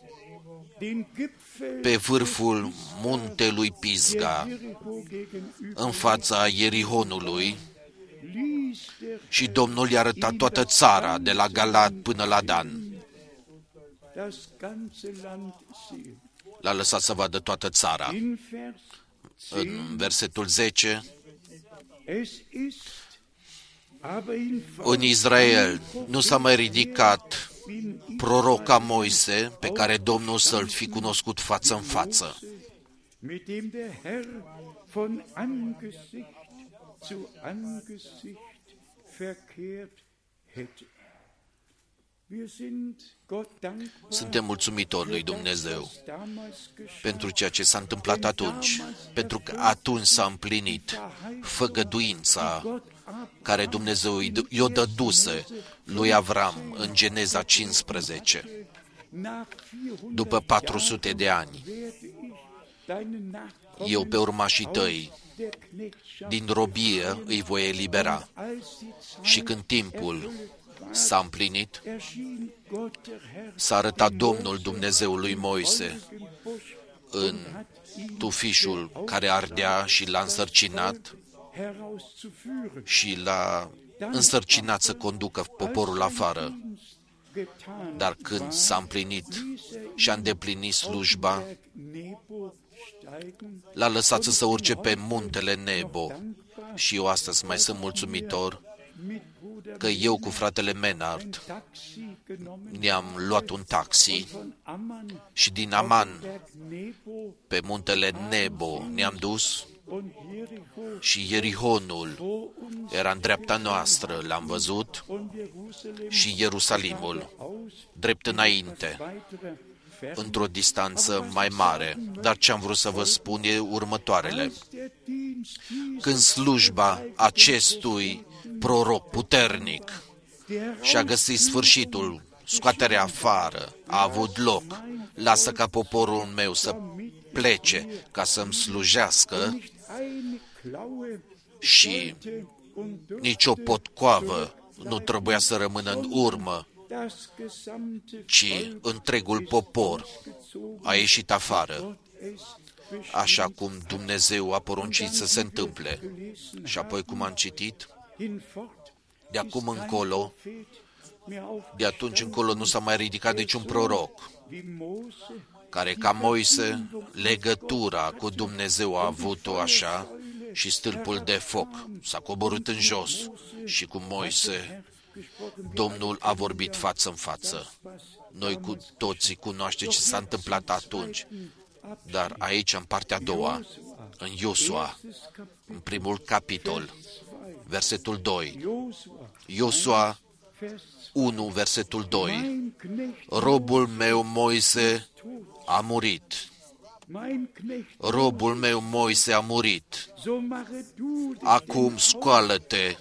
pe vârful muntelui Pisga, în fața Ierihonului, și Domnul i-a arătat toată țara, de la Galad până la Dan. l-a lăsat să vadă toată țara. În versetul 10, în Israel nu s-a mai ridicat proroc ca Moise, pe care Domnul să-l fi cunoscut față în față. Suntem mulțumitori lui Dumnezeu pentru ceea ce s-a întâmplat atunci, pentru că atunci s-a împlinit făgăduința care Dumnezeu i-o dăduse lui Avram în Geneza 15. După 400 de ani, eu pe urmașii tăi din robie îi voi elibera. Și când timpul s-a împlinit, s-a arătat Domnul Dumnezeul lui Moise în tufișul care ardea și l-a însărcinat și l-a însărcinat să conducă poporul afară. Dar când s-a împlinit și a îndeplinit slujba, l-a lăsat să urce pe muntele Nebo. Și eu astăzi mai sunt mulțumitor că eu cu fratele Menard ne-am luat un taxi și din Aman pe muntele Nebo ne-am dus și Ierihonul era în dreapta noastră, l-am văzut, și Ierusalimul drept înainte, într-o distanță mai mare. Dar ce am vrut să vă spun e următoarele. Când slujba acestui proroc puternic și-a găsit sfârșitul, scoaterea afară, a avut loc, lasă ca poporul meu să plece ca să-mi slujească și nicio potcoavă nu trebuia să rămână în urmă, ci întregul popor a ieșit afară, așa cum Dumnezeu a poruncit să se întâmple. Și apoi, cum am citit, de acum încolo, de atunci încolo nu s-a mai ridicat niciun proroc care, ca Moise, legătura cu Dumnezeu a avut-o așa, și stâlpul de foc s-a coborât în jos și cu Moise Domnul a vorbit față în față. Noi cu toții cunoaștem ce s-a întâmplat atunci, dar aici, în partea a doua, în Iosua, în primul capitol, versetul 2, Iosua 1, versetul 2, robul meu Moise a murit. Robul meu Moise a murit. Acum scoală-te,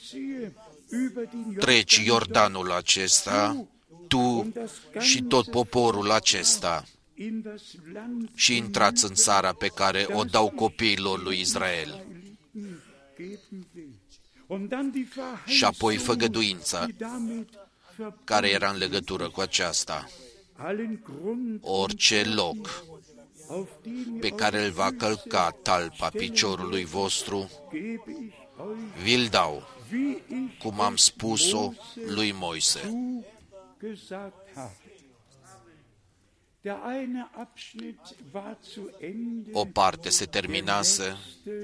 treci Iordanul acesta, tu și tot poporul acesta, și intrați în țara pe care o dau copiilor lui Israel. Și apoi făgăduința care era în legătură cu aceasta. Orice loc pe care îl va călca talpa piciorului vostru, vi-l dau, cum am spus-o lui Moise. O parte se terminase,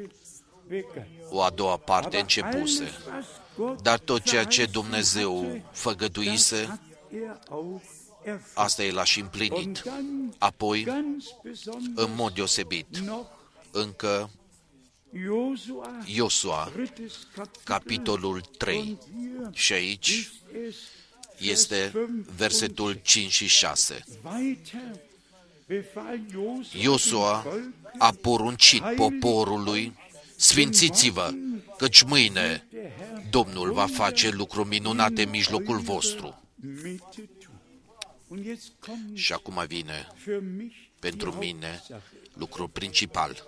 o a doua parte începuse, dar tot ceea ce Dumnezeu făgăduise, asta El a și împlinit. Apoi, în mod deosebit, încă Iosua, capitolul 3, și aici este versetul 5 și 6. Iosua a poruncit poporului: sfințiți-vă, căci mâine Domnul va face lucruri minunate în mijlocul vostru. Și acum vine pentru mine lucrul principal.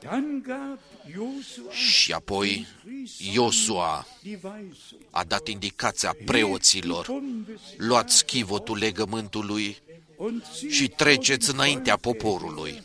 Și apoi Iosua a dat indicația preoților: luați chivotul legământului și treceți înaintea poporului.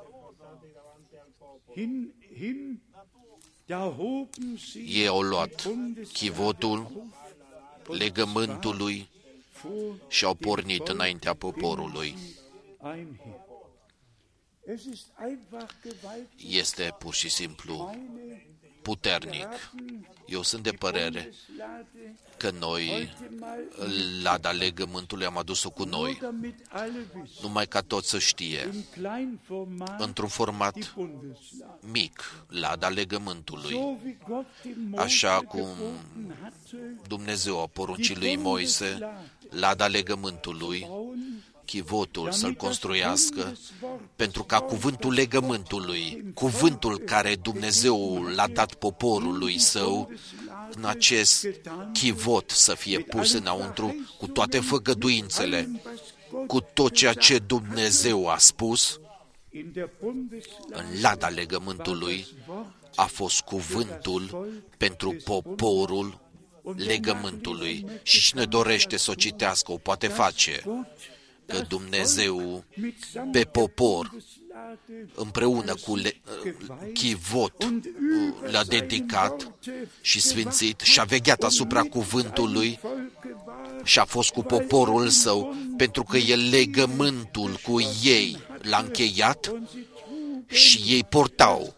Ei au luat chivotul legământului și au pornit înaintea poporului. este pur și simplu puternic. Eu sunt de părere că noi, lada legământului, am adus-o cu noi, numai ca toți să știe, într-un format mic, lada legământului, așa cum Dumnezeu a poruncit lui Moise, lada legământului, chivotul să-l construiască, pentru ca cuvântul legământului, cuvântul care Dumnezeu l-a dat poporului său, în acest chivot să fie pus înăuntru cu toate făgăduințele, cu tot ceea ce Dumnezeu a spus. În lada legământului a fost cuvântul pentru poporul legământului și cine dorește să o citească o poate face, că Dumnezeu pe popor împreună cu chivot l-a dedicat și sfințit și a vegheat asupra cuvântului și a fost cu poporul său, pentru că el legământul cu ei l-a încheiat și ei portau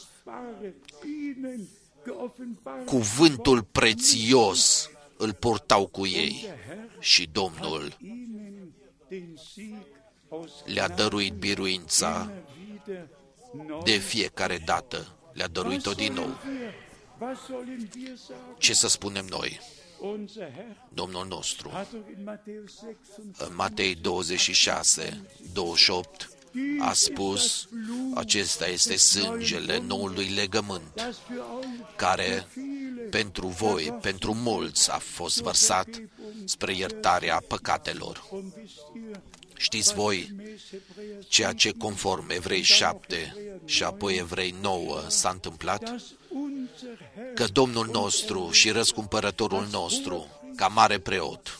cuvântul prețios, îl portau cu ei și Domnul le-a dăruit biruința de fiecare dată, le-a dăruit-o din nou. Ce să spunem noi? Domnul nostru, în Matei 26, 28, a spus, acesta este sângele noului legământ, care pentru voi, pentru mulți, a fost vărsat spre iertarea păcatelor. Știți voi ceea ce conform Evrei 7 și apoi Evrei 9 s-a întâmplat? Că Domnul nostru și răscumpărătorul nostru, ca mare preot,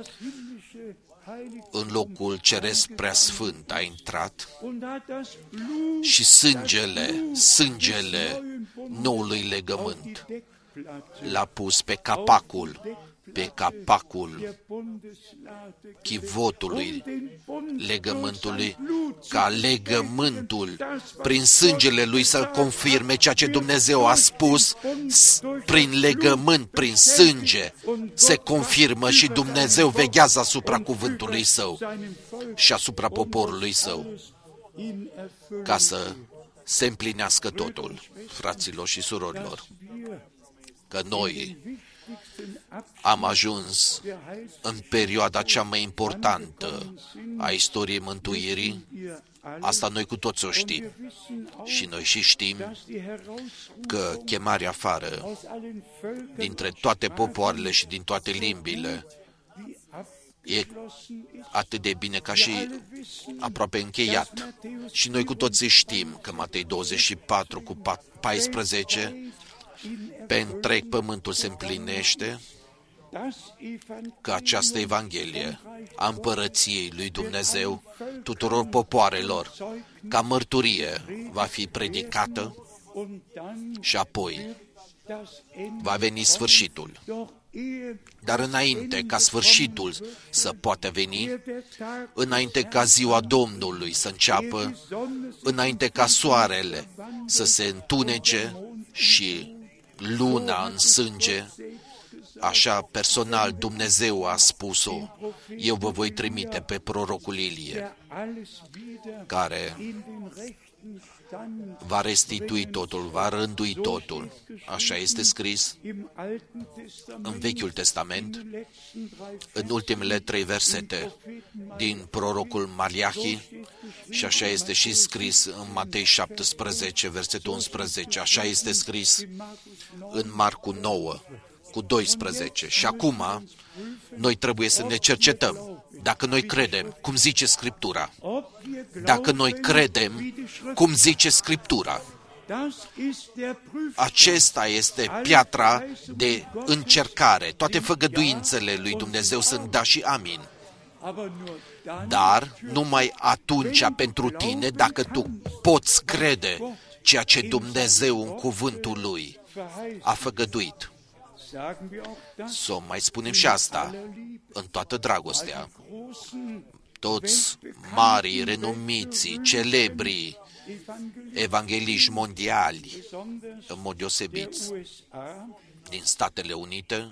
în locul ceresc preasfânt a intrat și sângele noului legământ l-a pus pe capacul chivotului legământului, ca legământul prin sângele lui să-l confirme ceea ce Dumnezeu a spus, prin legământ, prin sânge se confirmă și Dumnezeu veghează asupra cuvântului său și asupra poporului său, ca să se împlinească totul, fraților și surorilor, că noi am ajuns în perioada cea mai importantă a istoriei mântuirii. Asta noi cu toți o știm. Și noi și știm că chemarea afară dintre toate popoarele și din toate limbile e atât de bine ca și aproape încheiat. Și noi cu toții știm că Matei 24 cu 14, pe întreg pământul se împlinește, că această Evanghelie a împărăției lui Dumnezeu tuturor popoarelor, ca mărturie, va fi predicată și apoi va veni sfârșitul. Dar înainte ca sfârșitul să poată veni, înainte ca ziua Domnului să înceapă, înainte ca soarele să se întunece și luna în sânge, așa personal Dumnezeu a spus-o, eu vă voi trimite pe prorocul Ilie, care va restitui totul, va rândui totul. Așa este scris în Vechiul Testament, în ultimele 3 versete din prorocul Maliahi, și așa este și scris în Matei 17, versetul 11, așa este scris în Marcu 9, cu 12. Și acum, noi trebuie să ne cercetăm. Dacă noi credem, cum zice Scriptura, dacă noi credem, cum zice Scriptura, acesta este piatra de încercare. Toate făgăduințele lui Dumnezeu sunt da și amin. Dar numai atunci pentru tine, dacă tu poți crede ceea ce Dumnezeu în cuvântul Lui a făgăduit. Să mai spunem și asta, în toată dragostea, toți marii, renumiții, celebrii, evangeliști mondiali, în mod deosebit, din Statele Unite,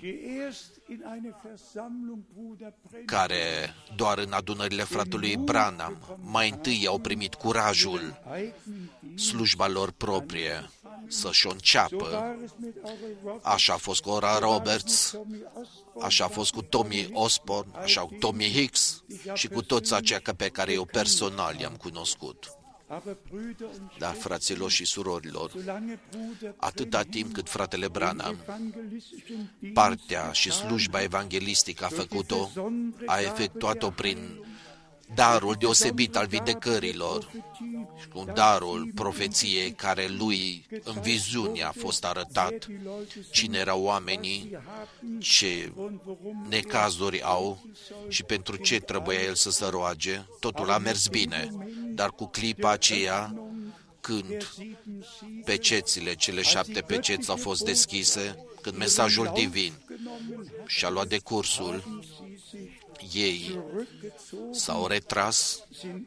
care doar în adunările fratelui Branham mai întâi au primit curajul, slujba lor proprie, să-și o înceapă. Așa a fost cu Oral Roberts, așa a fost cu Tommy Osborne, așa cu Tommy Hicks și cu toți aceia pe care eu personal i-am cunoscut. Dar, fraților și surorilor, atâta timp cât fratele Branham partea și slujba evanghelistică a făcut-o, a efectuat-o prin darul deosebit al vindecărilor și cu darul profeției care lui în viziune a fost arătat cine erau oamenii, ce necazuri au și pentru ce trebuia el să se roage. Totul a mers bine, dar cu clipa aceea când pecețile, cele 7 peceți au fost deschise, când mesajul divin și-a luat de cursul, ei s-au retras,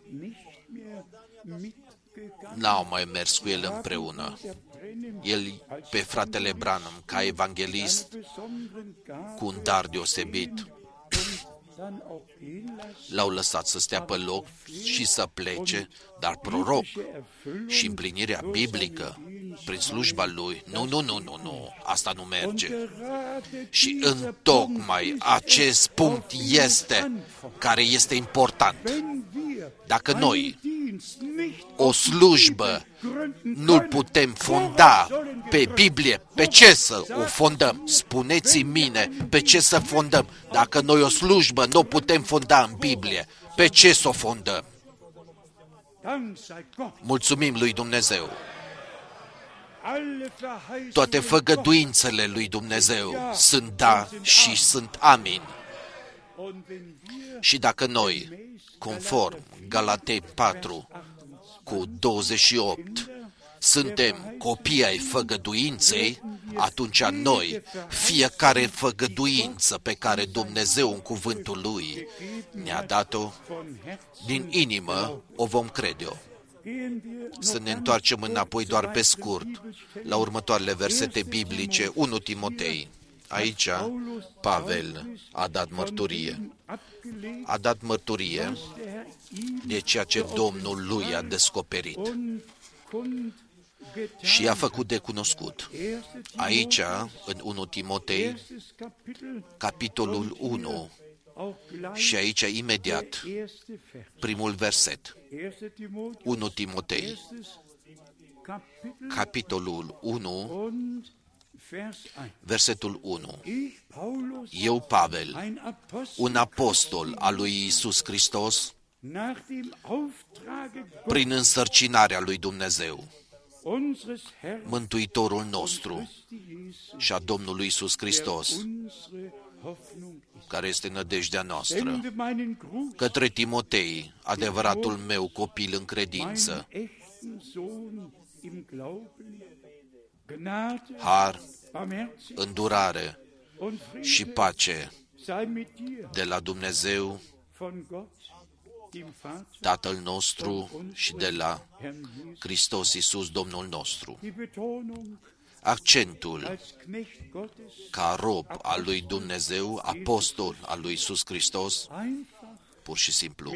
n-au mai mers cu el împreună. El, pe fratele Branham, ca evanghelist, cu un dar deosebit, l-au lăsat să stea pe loc și să plece, dar proroc și împlinirea biblică prin slujba lui, nu, asta nu merge. Și întocmai acest punct este care este important. Dacă noi o slujbă nu-l putem fonda pe Biblie, pe ce să o fondăm? Spuneți-mi mine, pe ce să fondăm? Dacă noi o slujbă nu putem fonda în Biblie, pe ce să o fondăm? Mulțumim lui Dumnezeu. Toate făgăduințele lui Dumnezeu sunt da și sunt amin. Și dacă noi, conform Galatei 4 cu 28, suntem copii ai făgăduinței, atunci noi, fiecare făgăduință pe care Dumnezeu în cuvântul Lui ne-a dat-o, din inimă o vom crede-o. Să ne întoarcem înapoi doar pe scurt la următoarele versete biblice, 1 Timotei. Aici Pavel a dat mărturie. A dat mărturie de ceea ce Domnul lui a descoperit și i-a făcut de cunoscut. Aici, în 1 Timotei, capitolul 1, și aici imediat, primul verset. 1 Timotei, capitolul 1, versetul 1. Eu, Pavel, un apostol al lui Iisus Hristos, prin însărcinarea lui Dumnezeu, Mântuitorul nostru și a Domnului Iisus Hristos, care este nădejdea noastră, către Timotei, adevăratul meu copil în credință, har, îndurare și pace de la Dumnezeu, Tatăl nostru și de la Hristos Iisus, Domnul nostru. Accentul ca rob al lui Dumnezeu, apostol al lui Iisus Hristos, pur și simplu,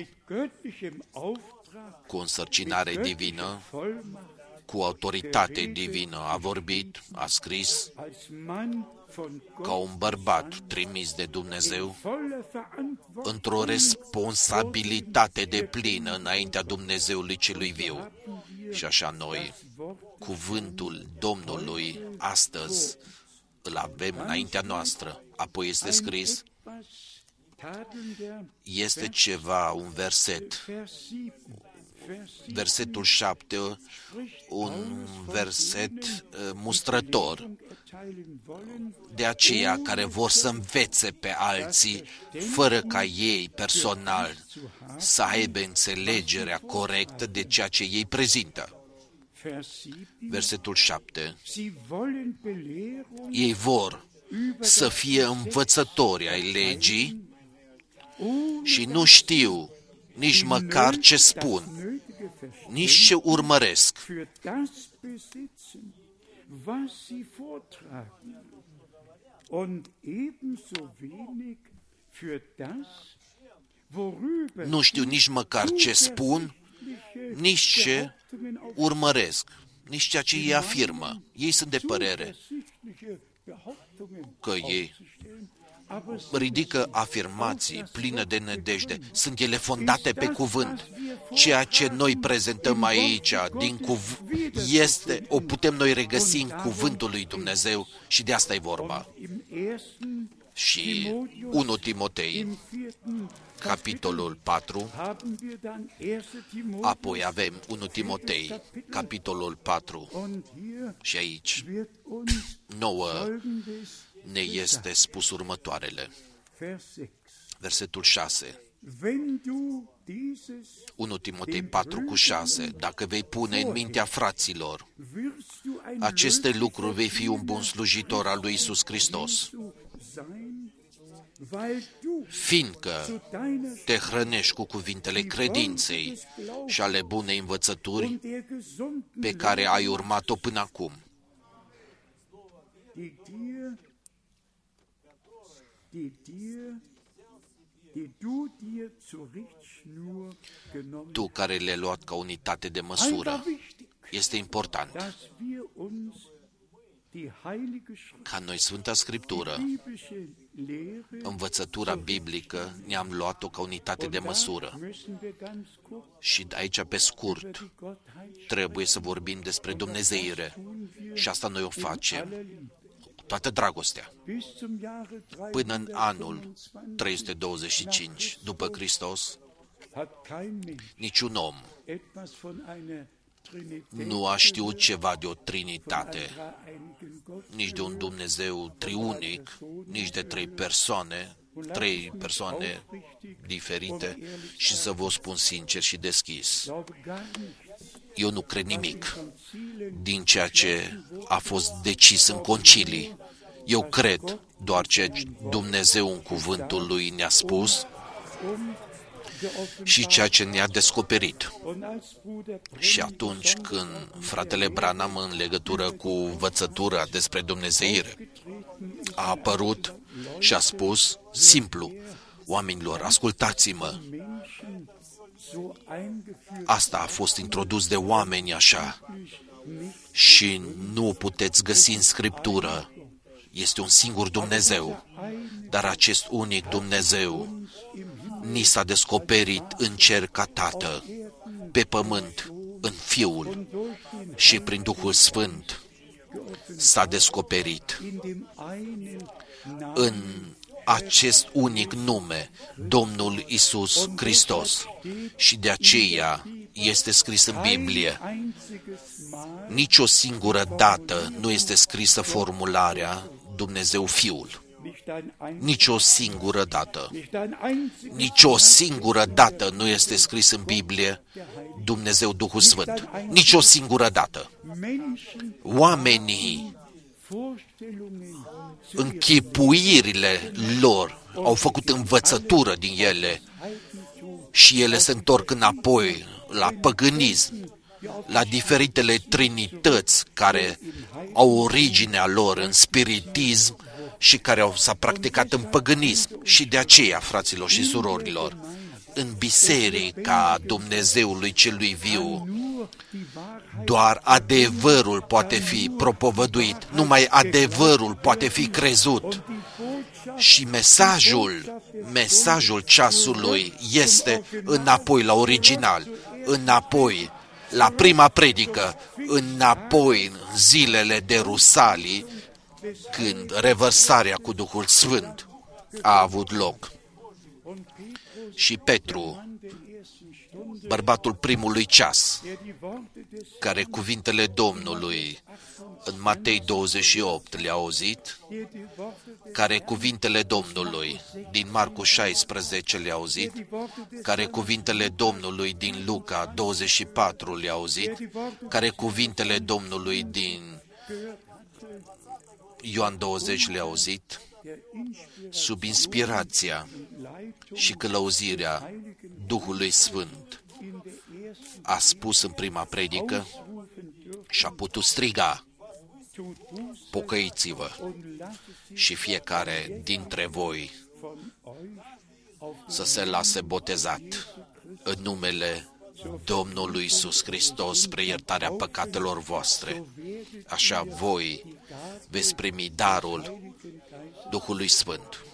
cu însărcinare divină, cu autoritate divină, a vorbit, a scris, ca un bărbat trimis de Dumnezeu, într-o responsabilitate deplină înaintea Dumnezeului celui viu. Și așa noi, cuvântul Domnului astăzi îl avem înaintea noastră. Apoi este scris, este ceva, un verset, versetul 7, un verset mustrător de aceia care vor să învețe pe alții, fără ca ei personal să aibă înțelegerea corectă de ceea ce ei prezintă. Versetul 7. Ei vor să fie învățători ai legii și nu știu nici măcar ce spun, nici ce urmăresc, nu știu nici măcar ce spun, nici ce urmăresc, nici ceea ce ei afirmă. Ei sunt de părere că ei ridică afirmații pline de nădejde. Sunt ele fondate pe cuvânt. Ceea ce noi prezentăm aici o putem noi regăsi în cuvântul lui Dumnezeu și de asta e vorba. Și 1 Timotei, capitolul 4, apoi avem 1 Timotei, capitolul 4, și aici nouă ne este spus următoarele. Versetul 6. 1 Timotei 4:6. Dacă vei pune în mintea fraților aceste lucruri, vei fi un bun slujitor al lui Iisus Hristos, fiindcă te hrănești cu cuvintele credinței și ale bunei învățături pe care ai urmat-o până acum. Tu care le-ai luat ca unitate de măsură. Este important ca noi, Sfânta Scriptură, învățătura biblică, ne-am luat-o ca unitate de măsură. Și aici, pe scurt, trebuie să vorbim despre dumnezeire. Și asta noi o facem cu toată dragostea. Până în anul 325 după Hristos, niciun om nu a știut ceva de o trinitate, nici de un Dumnezeu triunic, nici de trei persoane diferite. Și să vă spun sincer și deschis, eu nu cred nimic din ceea ce a fost decis în concilii. Eu cred doar ce Dumnezeu în cuvântul Lui ne-a spus și ceea ce ne-a descoperit. Și atunci când fratele Branham, în legătură cu învățătura despre dumnezeire, a apărut și a spus simplu: oamenilor, ascultați-mă, asta a fost introdus de oameni așa și nu o puteți găsi în Scriptură. Este un singur Dumnezeu, dar acest unic Dumnezeu ni s-a descoperit în cer ca Tată, pe pământ, în Fiul, și prin Duhul Sfânt s-a descoperit în acest unic nume, Domnul Iisus Hristos. Și de aceea este scris în Biblie, nici o singură dată nu este scrisă formularea Dumnezeu Fiul. Nici o singură dată. Nici o singură dată nu este scris în Biblie Dumnezeu Duhul Sfânt. Nici o singură dată. Oamenii, închipuirile lor, au făcut învățătură din ele și ele se întorc înapoi la păgânism, la diferitele trinități care au originea lor în spiritism și care s-a practicat în păgânism. Și de aceea, fraților și surorilor, în Biserica Dumnezeului Celui Viu, doar adevărul poate fi propovăduit, numai adevărul poate fi crezut. Și mesajul ceasului este înapoi la original, înapoi la prima predică, înapoi în zilele de Rusalii, când revărsarea cu Duhul Sfânt a avut loc. Și Petru, bărbatul primului ceas, care cuvintele Domnului în Matei 28 le-a auzit, care cuvintele Domnului din Marcu 16 le-a auzit, care cuvintele Domnului din Luca 24 le-a auzit, care cuvintele Domnului din Ioan 20 le-a auzit, sub inspirația și călăuzirea Duhului Sfânt a spus în prima predică și a putut striga: pocăiți-vă și fiecare dintre voi să se lase botezat în numele Domnului Iisus Hristos spre iertarea păcatelor voastre. Așa voi veți primi darul Duhului Sfânt.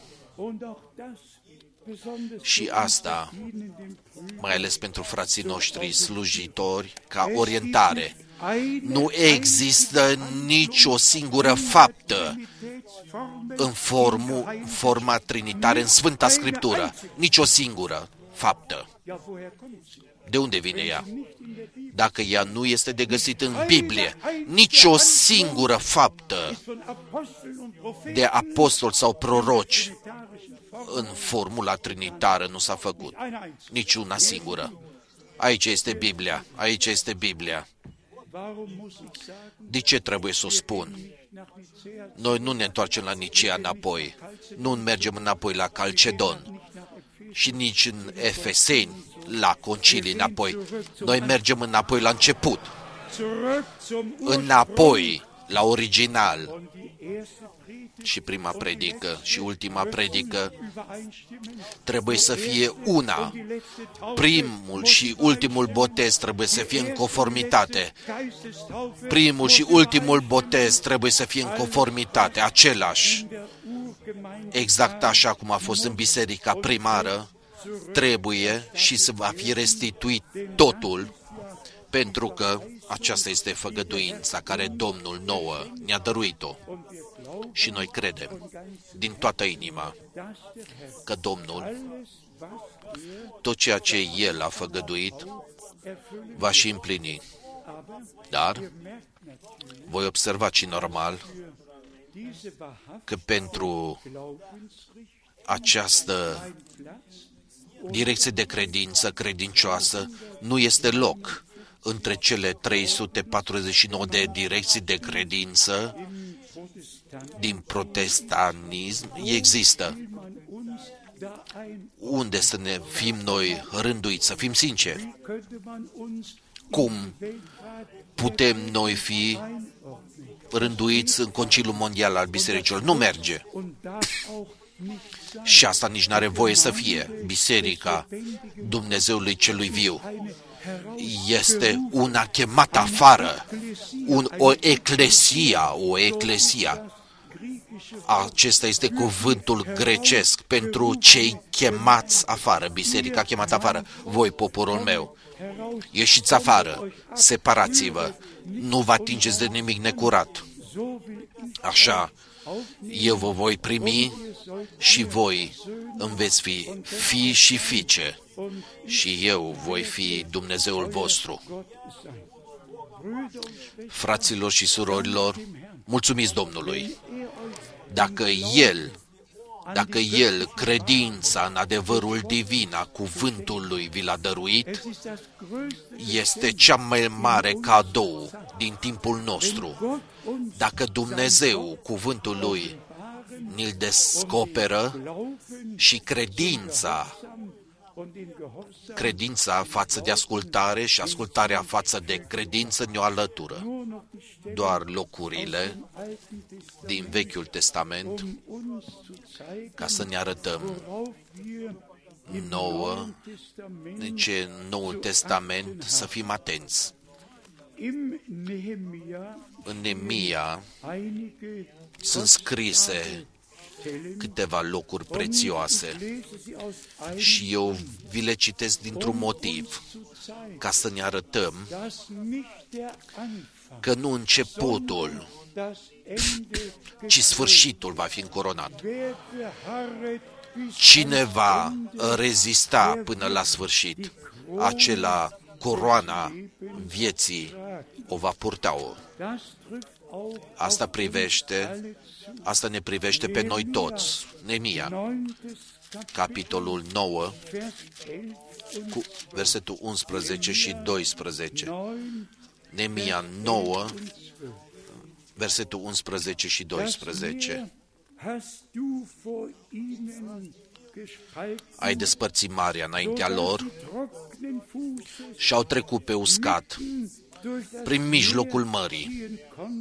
Și asta, mai ales pentru frații noștri slujitori, ca orientare. Nu există nicio singură faptă în forma trinitară, în Sfânta Scriptură. Nicio singură faptă. De unde vine ea? Dacă ea nu este de găsit în Biblie, nicio singură faptă de apostoli sau proroci în formula trinitară nu s-a făcut. Niciuna singură. Aici este Biblia. Aici este Biblia. De ce trebuie să o spun? Noi nu ne întoarcem la Nicea înapoi. Nu mergem înapoi la Calcedon. Și nici în Efeseni, la concilii înapoi. Noi mergem înapoi la început. Înapoi, la original. Și prima predică și ultima predică trebuie să fie una. Primul și ultimul botez trebuie să fie în conformitate. Primul și ultimul botez trebuie să fie în conformitate, același. Exact așa cum a fost în biserica primară, trebuie și să va fi restituit totul, pentru că aceasta este făgăduința care Domnul nouă ne-a dăruit-o. Și noi credem din toată inima că Domnul, tot ceea ce El a făgăduit, va și împlini. Dar voi observa și normal că pentru această direcție de credință credincioasă nu este loc între cele 349 de direcții de credință din protestanism. Există. Unde să ne fim noi rânduiți, să fim sinceri? Cum putem noi fi rânduiți în Conciliul Mondial al Bisericilor? Nu merge. Și asta nici n-are voie să fie. Biserica Dumnezeului Celui Viu este una chemată afară, o eclesia. Acesta este cuvântul grecesc pentru cei chemați afară, biserica chemată afară. Voi, poporul meu, ieșiți afară, separați-vă, nu vă atingeți de nimic necurat. Așa, eu vă voi primi și voi îmi veți fi fii și fiice și eu voi fi Dumnezeul vostru. Fraților și surorilor, mulțumiți Domnului. Dacă El, credința în adevărul divin a cuvântului vi l-a dăruit, este cea mai mare cadou din timpul nostru. Dacă Dumnezeu, cuvântul Lui, ni-l descoperă și credința față de ascultare și ascultarea față de credință ne-o alătură. Doar locurile din Vechiul Testament ca să ne arătăm nouă, deci în Noul Testament să fim atenți. În Neemia sunt scrise câteva locuri prețioase și eu vi le citesc dintr-un motiv, ca să ne arătăm că nu începutul, ci sfârșitul va fi încoronat. Cine va rezista până la sfârșit, acela coroana vieții o va purta-o. Asta ne privește pe noi toți. Neemia, capitolul 9, cu versetul 11 și 12. Neemia 9, versetul 11 și 12. ai despărțit marea înaintea lor și au trecut pe uscat prin mijlocul mării.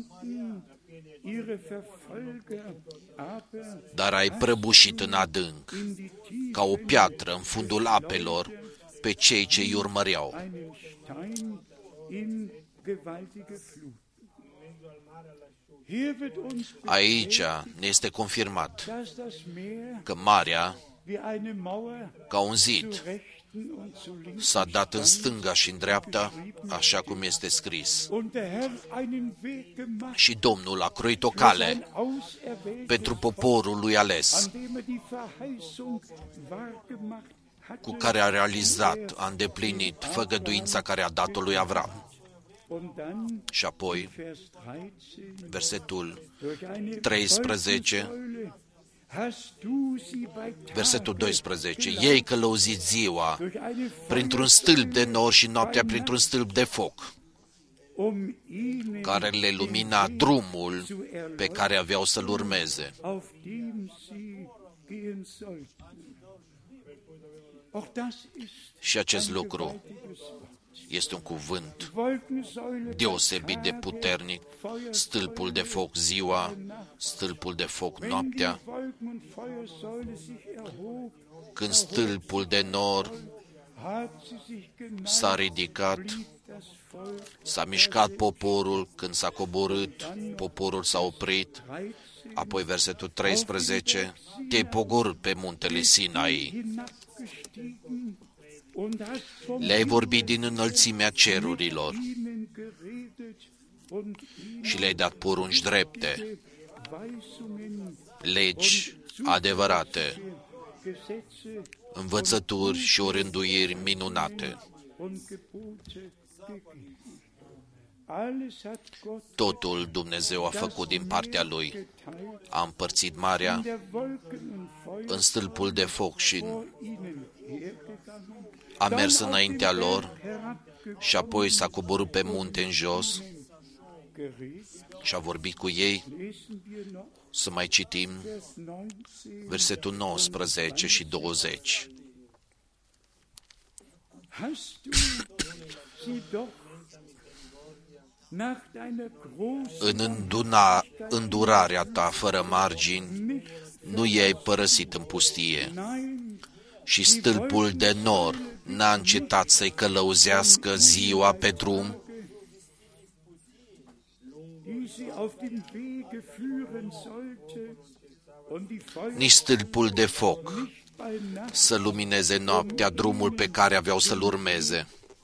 Dar ai prăbușit în adânc, ca o piatră în fundul apelor, pe cei ce îi urmăreau. Aici ne este confirmat că marea, ca un zid, s-a dat în stânga și în dreapta, așa cum este scris. Și Domnul a croit o cale pentru poporul lui ales, cu care a realizat, a îndeplinit făgăduința care a dat-o lui Avram. Și apoi, versetul 13, versetul 12, ei călăuzit ziua printr-un stâlp de nor și noaptea printr-un stâlp de foc, care le lumina drumul pe care aveau să-l urmeze. Și acest lucru este un cuvânt deosebit de puternic, stâlpul de foc ziua, stâlpul de foc noaptea. Când stâlpul de nor s-a ridicat, s-a mișcat poporul, când s-a coborât, poporul s-a oprit. Apoi versetul 13, te-ai pogorât pe muntele Sinai, le-ai vorbit din înălțimea cerurilor și le-ai dat porunci drepte, legi adevărate, învățături și orânduiri minunate. Totul Dumnezeu a făcut din partea Lui. A împărțit marea în stâlpul de foc și a mers înaintea lor și apoi s-a coborât pe munte în jos și a vorbit cu ei. Să mai citim versetul 19 și 20. În îndurarea ta fără margini, nu i-ai părăsit în pustie și stâlpul de nor n-a încetat să-i călăuzească ziua pe drum, nici stâlpul de foc să lumineze noaptea drumul pe care aveau să-l urmeze.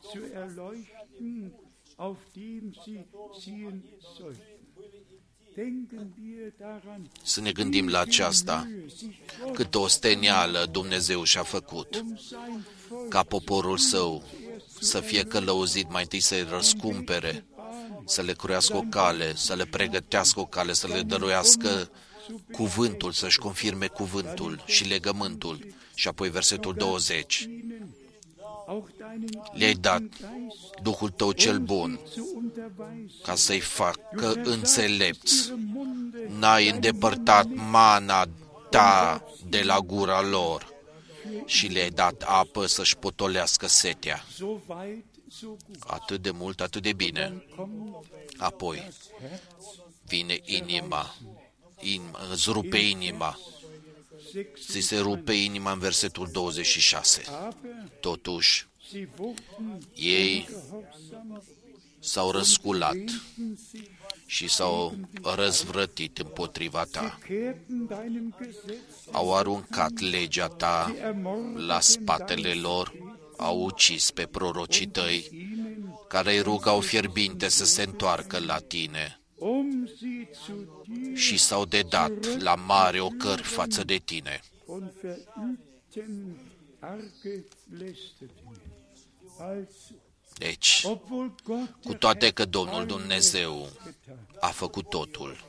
Să ne gândim la aceasta, cât o stenială Dumnezeu și-a făcut ca poporul său să fie călăuzit mai întâi să-i răscumpere, să le croiască o cale, să le pregătească o cale, să le dăruiască cuvântul, să-și confirme cuvântul și legământul. Și apoi versetul 20. Le-ai dat Duhul tău cel bun ca să-i facă înțelepți. N-ai îndepărtat mana ta de la gura lor și le-ai dat apă să-și potolească setea. Atât de mult, atât de bine. Apoi vine inima, îți rupe inima. Ți se rupe inima în versetul 26. Totuși, ei s-au răsculat și s-au răzvrătit împotriva ta. Au aruncat legea ta la spatele lor, au ucis pe prorocii tăi, care îi rugau fierbinte să se întoarcă la tine și s-au dedat la mare ocări față de tine. Deci, cu toate că Domnul Dumnezeu a făcut totul,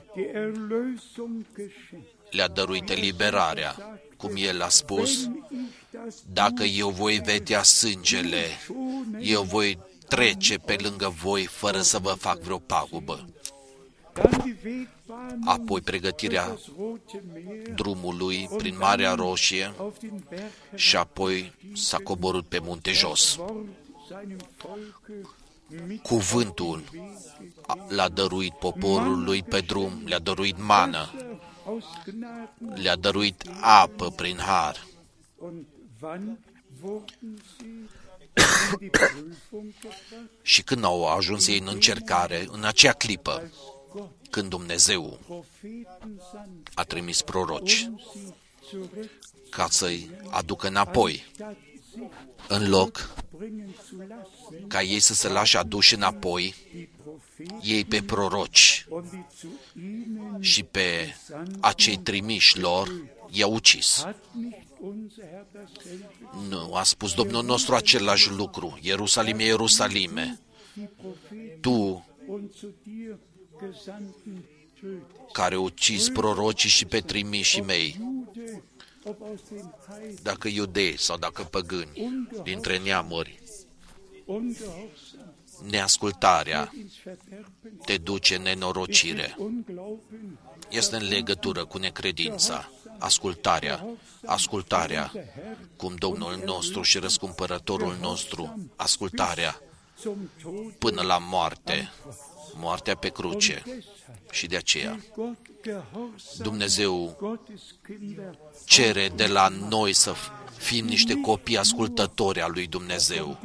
le-a dăruit eliberarea, cum El a spus, dacă eu voi vedea sângele, eu voi trece pe lângă voi fără să vă fac vreo pagubă. apoi pregătirea drumului prin Marea Roșie și apoi s-a coborât pe munte jos. Cuvântul l-a dăruit poporului pe drum, le-a dăruit mană, le-a dăruit apă prin har. Și când au ajuns ei în încercare, în acea clipă, când Dumnezeu a trimis proroci ca să-i aducă înapoi, în loc ca ei să se lași aduși înapoi, ei pe proroci și pe acei trimiși lor i-au ucis. Nu, a spus Domnul nostru același lucru: Ierusalime, Ierusalime, tu care ucizi prorocii și pe trimișii mei, dacă iudei sau dacă păgâni, dintre neamuri, neascultarea te duce în nenorocire. Este în legătură cu necredința. Ascultarea, cum Domnul nostru și Răscumpărătorul nostru, ascultarea până la moarte, moartea pe cruce. Și de aceea Dumnezeu cere de la noi să fim niște copii ascultători al lui Dumnezeu,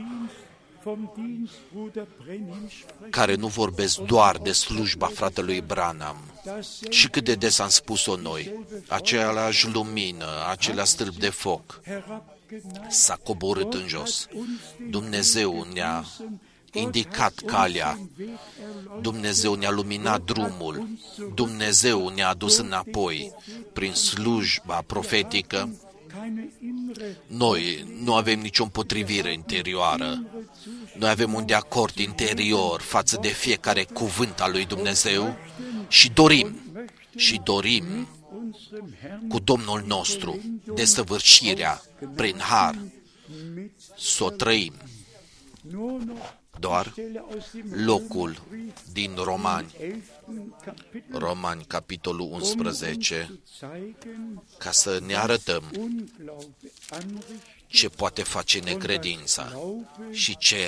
care nu vorbesc doar de slujba fratelui Branham. Și cât de des am spus-o noi, aceeași lumină, același stâlp de foc s-a coborât în jos. Dumnezeu ne-a indicat calea, Dumnezeu ne-a luminat drumul, Dumnezeu ne-a adus înapoi prin slujba profetică. Noi nu avem nicio împotrivire interioară, noi avem un deacord interior față de fiecare cuvânt al lui Dumnezeu și dorim cu Domnul nostru desăvârșirea prin har să o trăim. Doar locul din Romani, capitolul 11, ca să ne arătăm ce poate face necredința și ce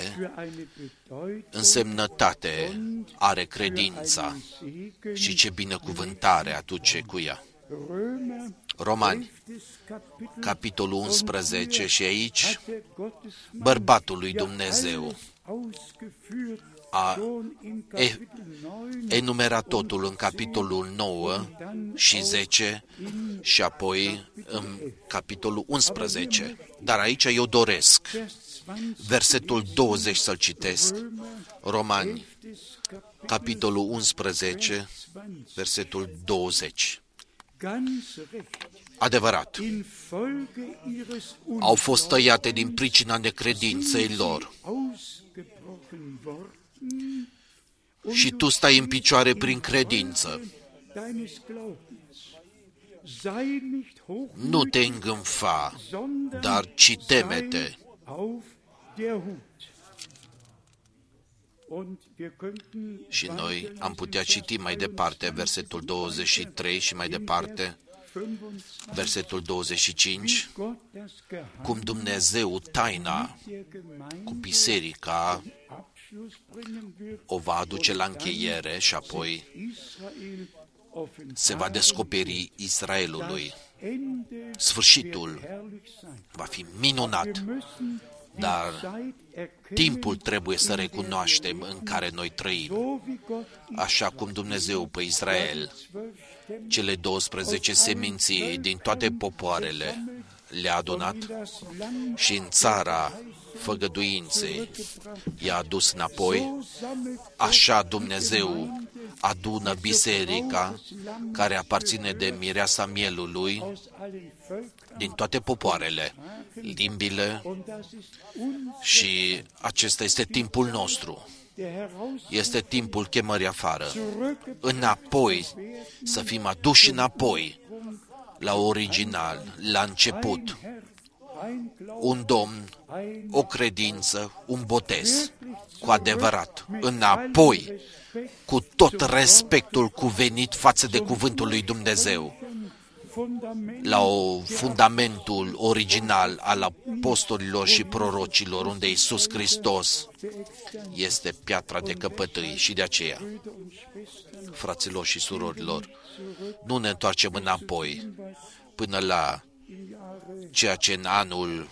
însemnătate are credința și ce binecuvântare aduce cu ea. Romani, capitolul 11, și aici bărbatul lui Dumnezeu a enumerat totul în capitolul 9 și 10 și apoi în capitolul 11. Dar aici eu doresc versetul 20 să-l citesc. Romani, capitolul 11, versetul 20. Adevărat, au fost tăiate din pricina necredinței lor. Și tu stai în picioare prin credință. Nu te îngânfa, dar ci teme-te. Și noi am putea citi mai departe versetul 23 și mai departe versetul 25, cum Dumnezeu taina cu biserica o va aduce la încheiere și apoi se va descoperi Israelului. Sfârșitul va fi minunat, dar timpul trebuie să recunoaștem în care noi trăim. Așa cum Dumnezeu pe Israel, cele 12 seminții din toate popoarele, le-a adunat și în țara făgăduinței i-a adus înapoi, așa Dumnezeu adună biserica care aparține de mireasa mielului din toate popoarele, limbile, și acesta este timpul nostru. Este timpul chemării afară, înapoi, să fim aduși înapoi la original, la început. Un Domn, o credință, un botez. cu adevărat, înapoi, cu tot respectul cuvenit față de cuvântul lui Dumnezeu, la fundamentul original al apostolilor și prorocilor, unde Iisus Hristos este piatra de căpătâi. Și de aceea, fraților și surorilor, nu ne întoarcem înapoi până la ceea ce în anul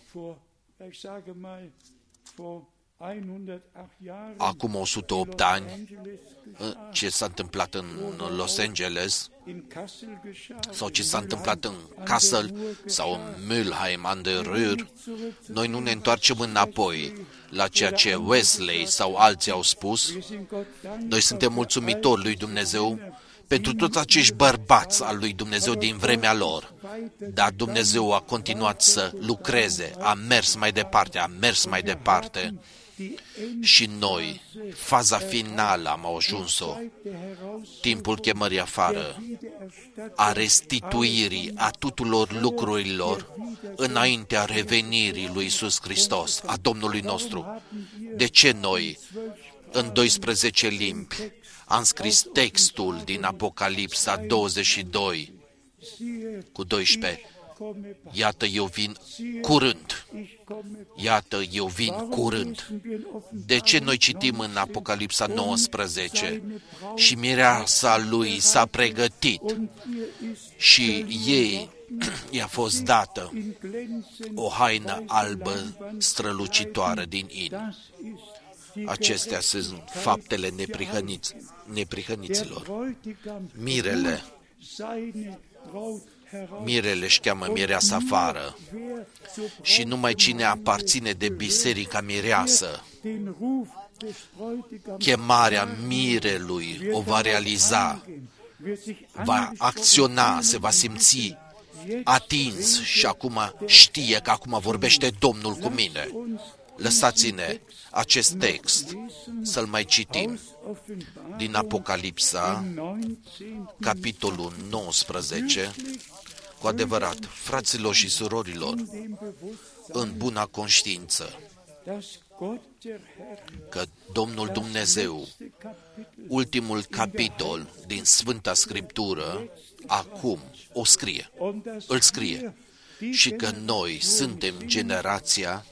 acum 108 ani, ce s-a întâmplat în Los Angeles, sau ce s-a întâmplat în Kassel sau în Mülheim an der Ruhr, noi nu ne întoarcem înapoi la ceea ce Wesley sau alții au spus. Noi suntem mulțumitori lui Dumnezeu pentru toți acești bărbați al lui Dumnezeu din vremea lor. Dar Dumnezeu a continuat să lucreze, a mers mai departe. Și noi, faza finală am ajuns-o, timpul chemării afară, a restituirii a tuturor lucrurilor înaintea revenirii lui Iisus Hristos, a Domnului nostru. De ce noi, în 12 limbi, am scris textul din Apocalipsa 22 cu 12? Iată, eu vin curând. Iată, eu vin curând. De ce noi citim în Apocalipsa 19? Și mireasa lui s-a pregătit și ei i-a fost dată o haină albă strălucitoare din in. Acestea sunt faptele neprihăniților. Mirele își cheamă mireasa afară și numai cine aparține de biserica mireasă, chemarea mirelui o va realiza, va acționa, se va simți atins și acum știe că acum vorbește Domnul cu mine. Lăsați-ne acest text să-l mai citim din Apocalipsa, capitolul 19, cu adevărat, fraților și surorilor, în buna conștiință că Domnul Dumnezeu, ultimul capitol din Sfânta Scriptură, acum îl scrie, și că noi suntem generația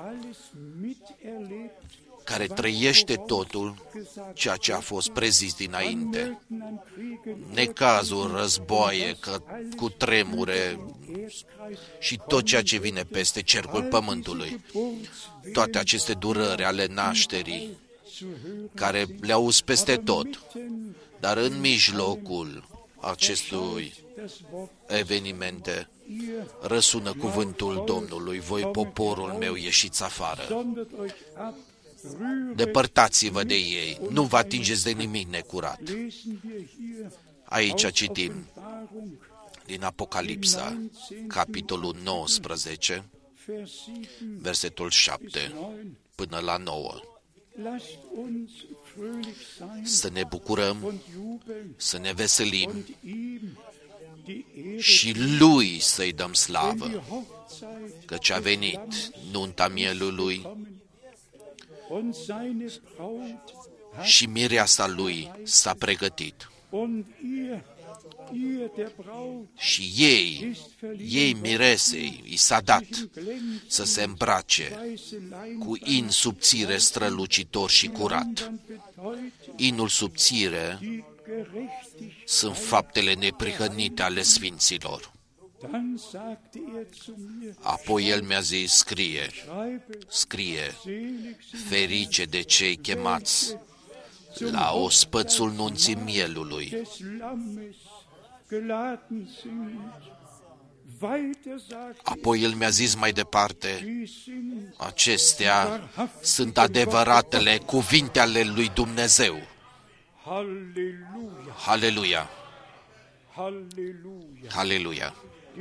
care trăiește totul ceea ce a fost prezis dinainte. Necazuri, războaie, cu tremure și tot ceea ce vine peste cercul pământului. Toate aceste durări ale nașterii care le auzi peste tot. Dar în mijlocul acestui evenimente răsună cuvântul Domnului: voi, poporul meu, ieșiți afară. Depărtați-vă de ei, nu vă atingeți de nimic necurat. Aici citim din Apocalipsa, capitolul 19, versetul 7 până la 9. Să ne bucurăm, să ne veselim și Lui să-i dăm slavă, căci a venit nunta mielului și mireasa Lui s-a pregătit. Și ei miresei, i s-a dat să se îmbrace cu in subțire strălucitor și curat. Inul subțire sunt faptele neprihănite ale sfinților. Apoi el mi-a zis: scrie, ferice de cei chemați la ospățul nunții mielului. Apoi el mi-a zis mai departe: acestea sunt adevăratele cuvinte ale lui Dumnezeu. Haleluia! Haleluia!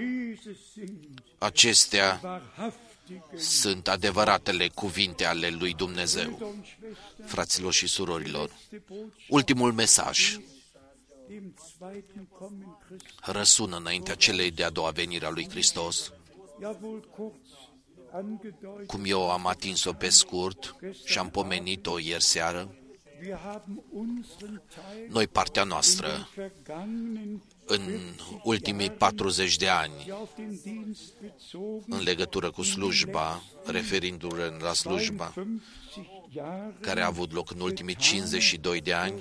Acestea sunt adevăratele cuvinte ale lui Dumnezeu. Fraților și surorilor, ultimul mesaj răsună înaintea celei de-a doua venire a lui Hristos. cum eu am atins-o pe scurt și am pomenit-o ieri seară, noi partea noastră în ultimii 40 de ani în legătură cu slujba, referindu-ne la slujba care a avut loc în ultimii 52 de ani,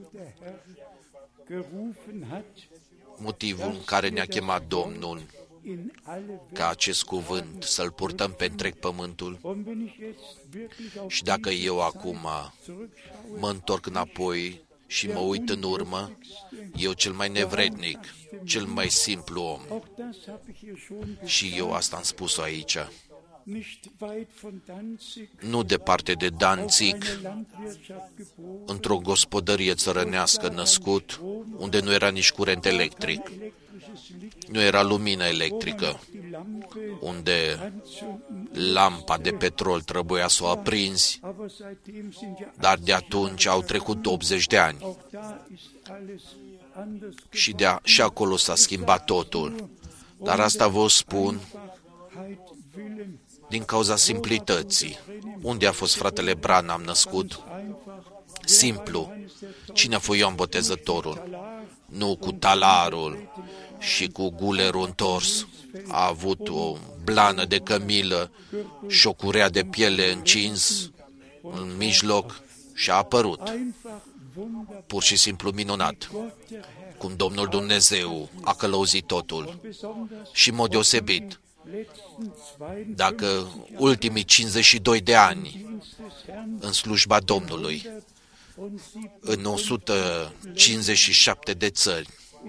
motivul în care ne-a chemat Domnul ca acest cuvânt să-l purtăm pe întreg pământul. Și dacă eu acum mă întorc înapoi și mă uit în urmă, eu cel mai nevrednic, cel mai simplu om, și eu asta am spus-o aici, nu departe de Danzig, într-o gospodărie țărănească născut, unde nu era nici curent electric, nu era lumină electrică, unde lampa de petrol trebuia să o aprinzi, dar de atunci au trecut 80 de ani și acolo s-a schimbat totul. Dar asta vă spun din cauza simplității. Unde a fost fratele Branham născut? Simplu. Cine a fost Ioan Botezătorul? Nu cu talarul și cu gulerul întors. A avut o blană de cămilă și o curea de piele încins în mijloc și a apărut. Pur și simplu minunat. Cum Domnul Dumnezeu a călăuzit totul. Și în mod deosebit, dacă ultimii 52 de ani în slujba Domnului, în 157 de țări,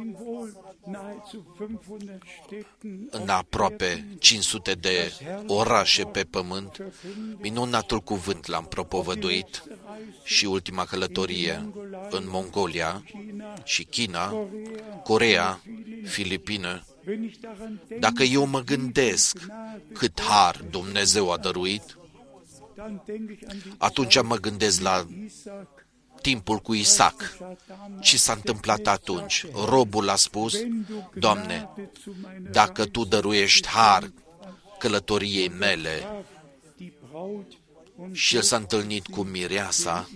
în aproape 500 de orașe pe pământ, minunatul cuvânt l-am propovăduit, și ultima călătorie în Mongolia și China, Coreea, Filipine. Dacă eu mă gândesc cât har Dumnezeu a dăruit, atunci mă gândesc la timpul cu Isaac. Ce s-a întâmplat atunci? Robul a spus: Doamne, dacă Tu dăruiești har călătoriei mele, și el s-a întâlnit cu mireasa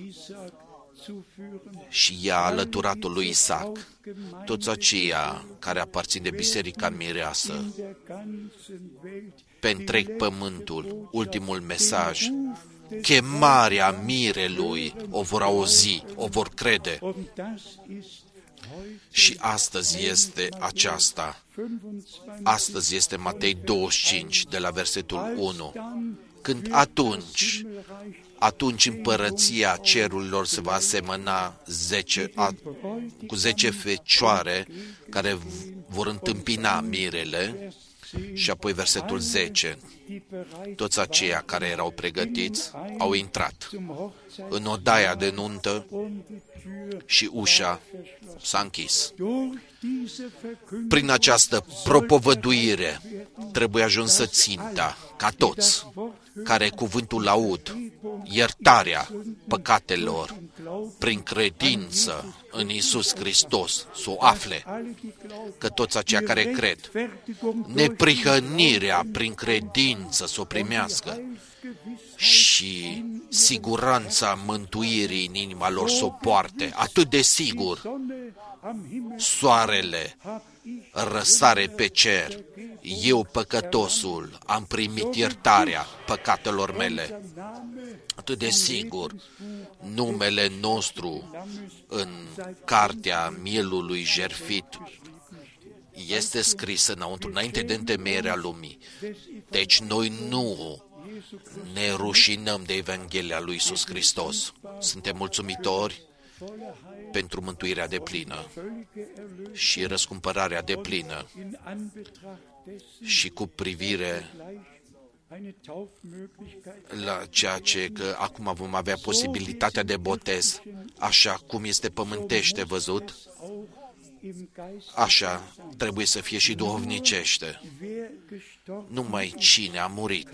și ea a alăturat-o lui Isaac. Toți aceia care aparțin de Biserica Mireasă, pe întreg pământul, ultimul mesaj, chemarea mirelui, o vor auzi, o vor crede. Și astăzi este aceasta. Astăzi este Matei 25, de la versetul 1. Când atunci împărăția cerurilor se va asemăna cu 10 fecioare care vor întâmpina mirele. Și apoi versetul 10. Toți aceia care erau pregătiți au intrat în odaia de nuntă și ușa s-a închis. Prin această propovăduire trebuie ajunsă ținta ca toți care cuvântul aud, iertarea păcatelor prin credință în Iisus Hristos, să o afle, că toți aceia care cred, neprihănirea prin credință să o primească și siguranța mântuirii în inima lor să o poarte, atât de sigur, soarele răsare pe cer, eu păcătosul am primit iertarea păcatelor mele. Atât de sigur, numele nostru în cartea mielului jertfit este scris înăuntru, înainte de întemeierea lumii. Deci noi nu ne rușinăm de Evanghelia lui Iisus Hristos. Suntem mulțumitori pentru mântuirea deplină și răscumpărarea deplină și cu privire la ceea ce că acum vom avea posibilitatea de botez, așa cum este pământește văzut, așa trebuie să fie și duhovnicește. Numai cine a murit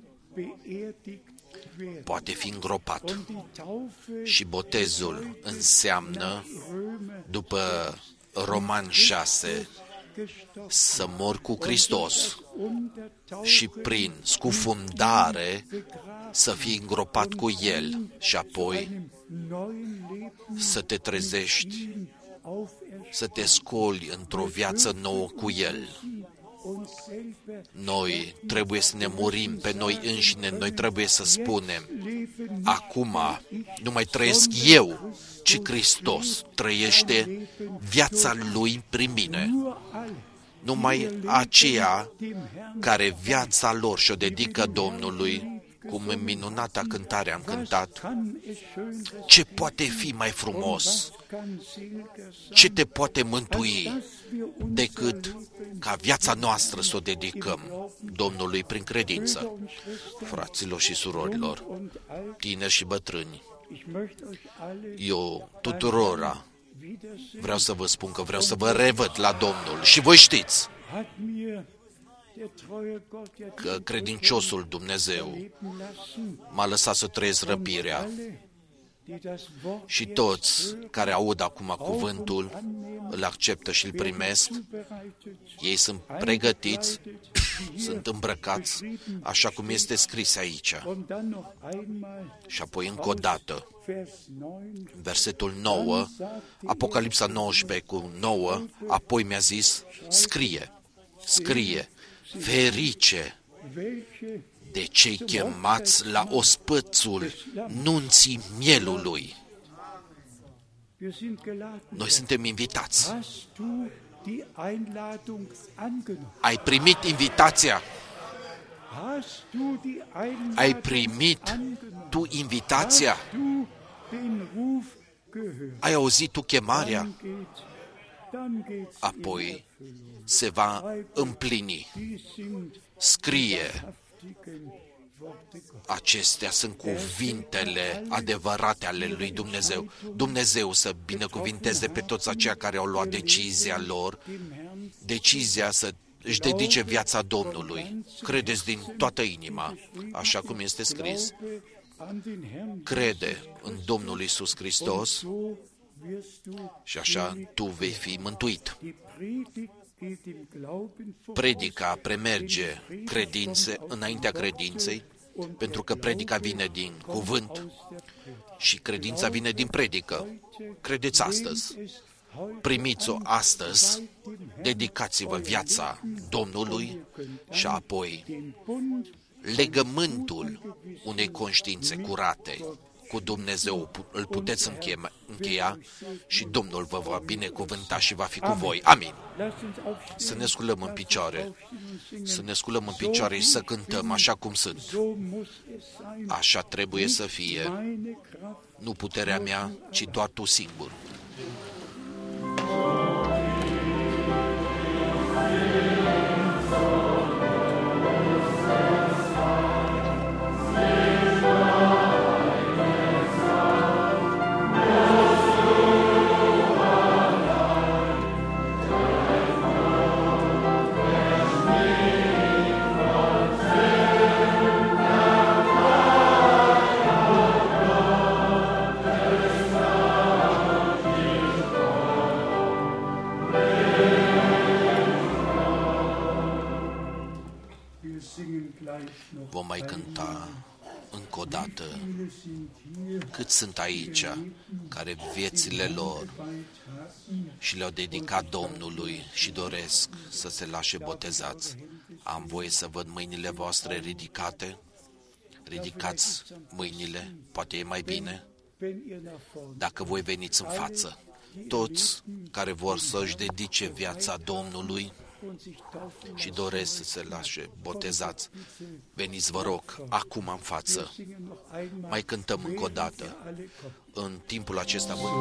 poate fi îngropat. Și botezul înseamnă, după Roman 6, să mor cu Hristos și prin scufundare să fii îngropat cu El și apoi să te trezești, să te scoli într-o viață nouă cu El. Noi trebuie să ne murim pe noi înșine, noi trebuie să spunem, acum nu mai trăiesc eu, ci Hristos trăiește viața Lui prin mine. Numai aceia care viața lor și-o dedică Domnului, cum în minunata cântare am cântat, ce poate fi mai frumos, ce te poate mântui decât ca viața noastră să o dedicăm Domnului prin credință. Fraților și surorilor, tineri și bătrâni, eu tuturora vreau să vă spun că vreau să vă revăd la Domnul și voi știți că credinciosul Dumnezeu m-a lăsat să trăiesc răpirea și toți care aud acum cuvântul îl acceptă și îl primesc, ei sunt pregătiți, sunt îmbrăcați așa cum este scris aici. Și apoi încă o dată, versetul 9, Apocalipsa 19:9, apoi mi-a zis, scrie, ferice de cei chemați la ospățul nunții mielului. Noi suntem invitați. Ai primit invitația? Ai primit tu invitația? Ai auzit tu chemarea? Apoi se va împlini. Scrie, acestea sunt cuvintele adevărate ale lui Dumnezeu. Dumnezeu să binecuvinteze pe toți aceia care au luat decizia lor, decizia să își dedice viața Domnului. Credeți din toată inima, așa cum este scris. Crede în Domnul Iisus Hristos și așa tu vei fi mântuit. Predica premerge credințe înaintea credinței, pentru că predica vine din cuvânt și credința vine din predică. Credeți astăzi, primiți-o astăzi, dedicați-vă viața Domnului și apoi legământul unei conștiințe curate cu Dumnezeu îl puteți încheia și Domnul vă va binecuvânta și va fi cu voi. Amin. Să ne sculăm în picioare, și să cântăm așa cum sunt. Așa trebuie să fie, nu puterea mea, ci doar tu singur. Vom mai cânta încă o dată. Cât sunt aici care viețile lor și le-au dedicat Domnului și doresc să se lașe botezați. Am voie să văd mâinile voastre ridicate? Ridicați mâinile, poate e mai bine dacă voi veniți în față. Toți care vor să-și dedice viața Domnului și doresc să se lașe botezați, veniți, vă rog, acum în față. Mai cântăm încă o dată. În timpul acesta voi...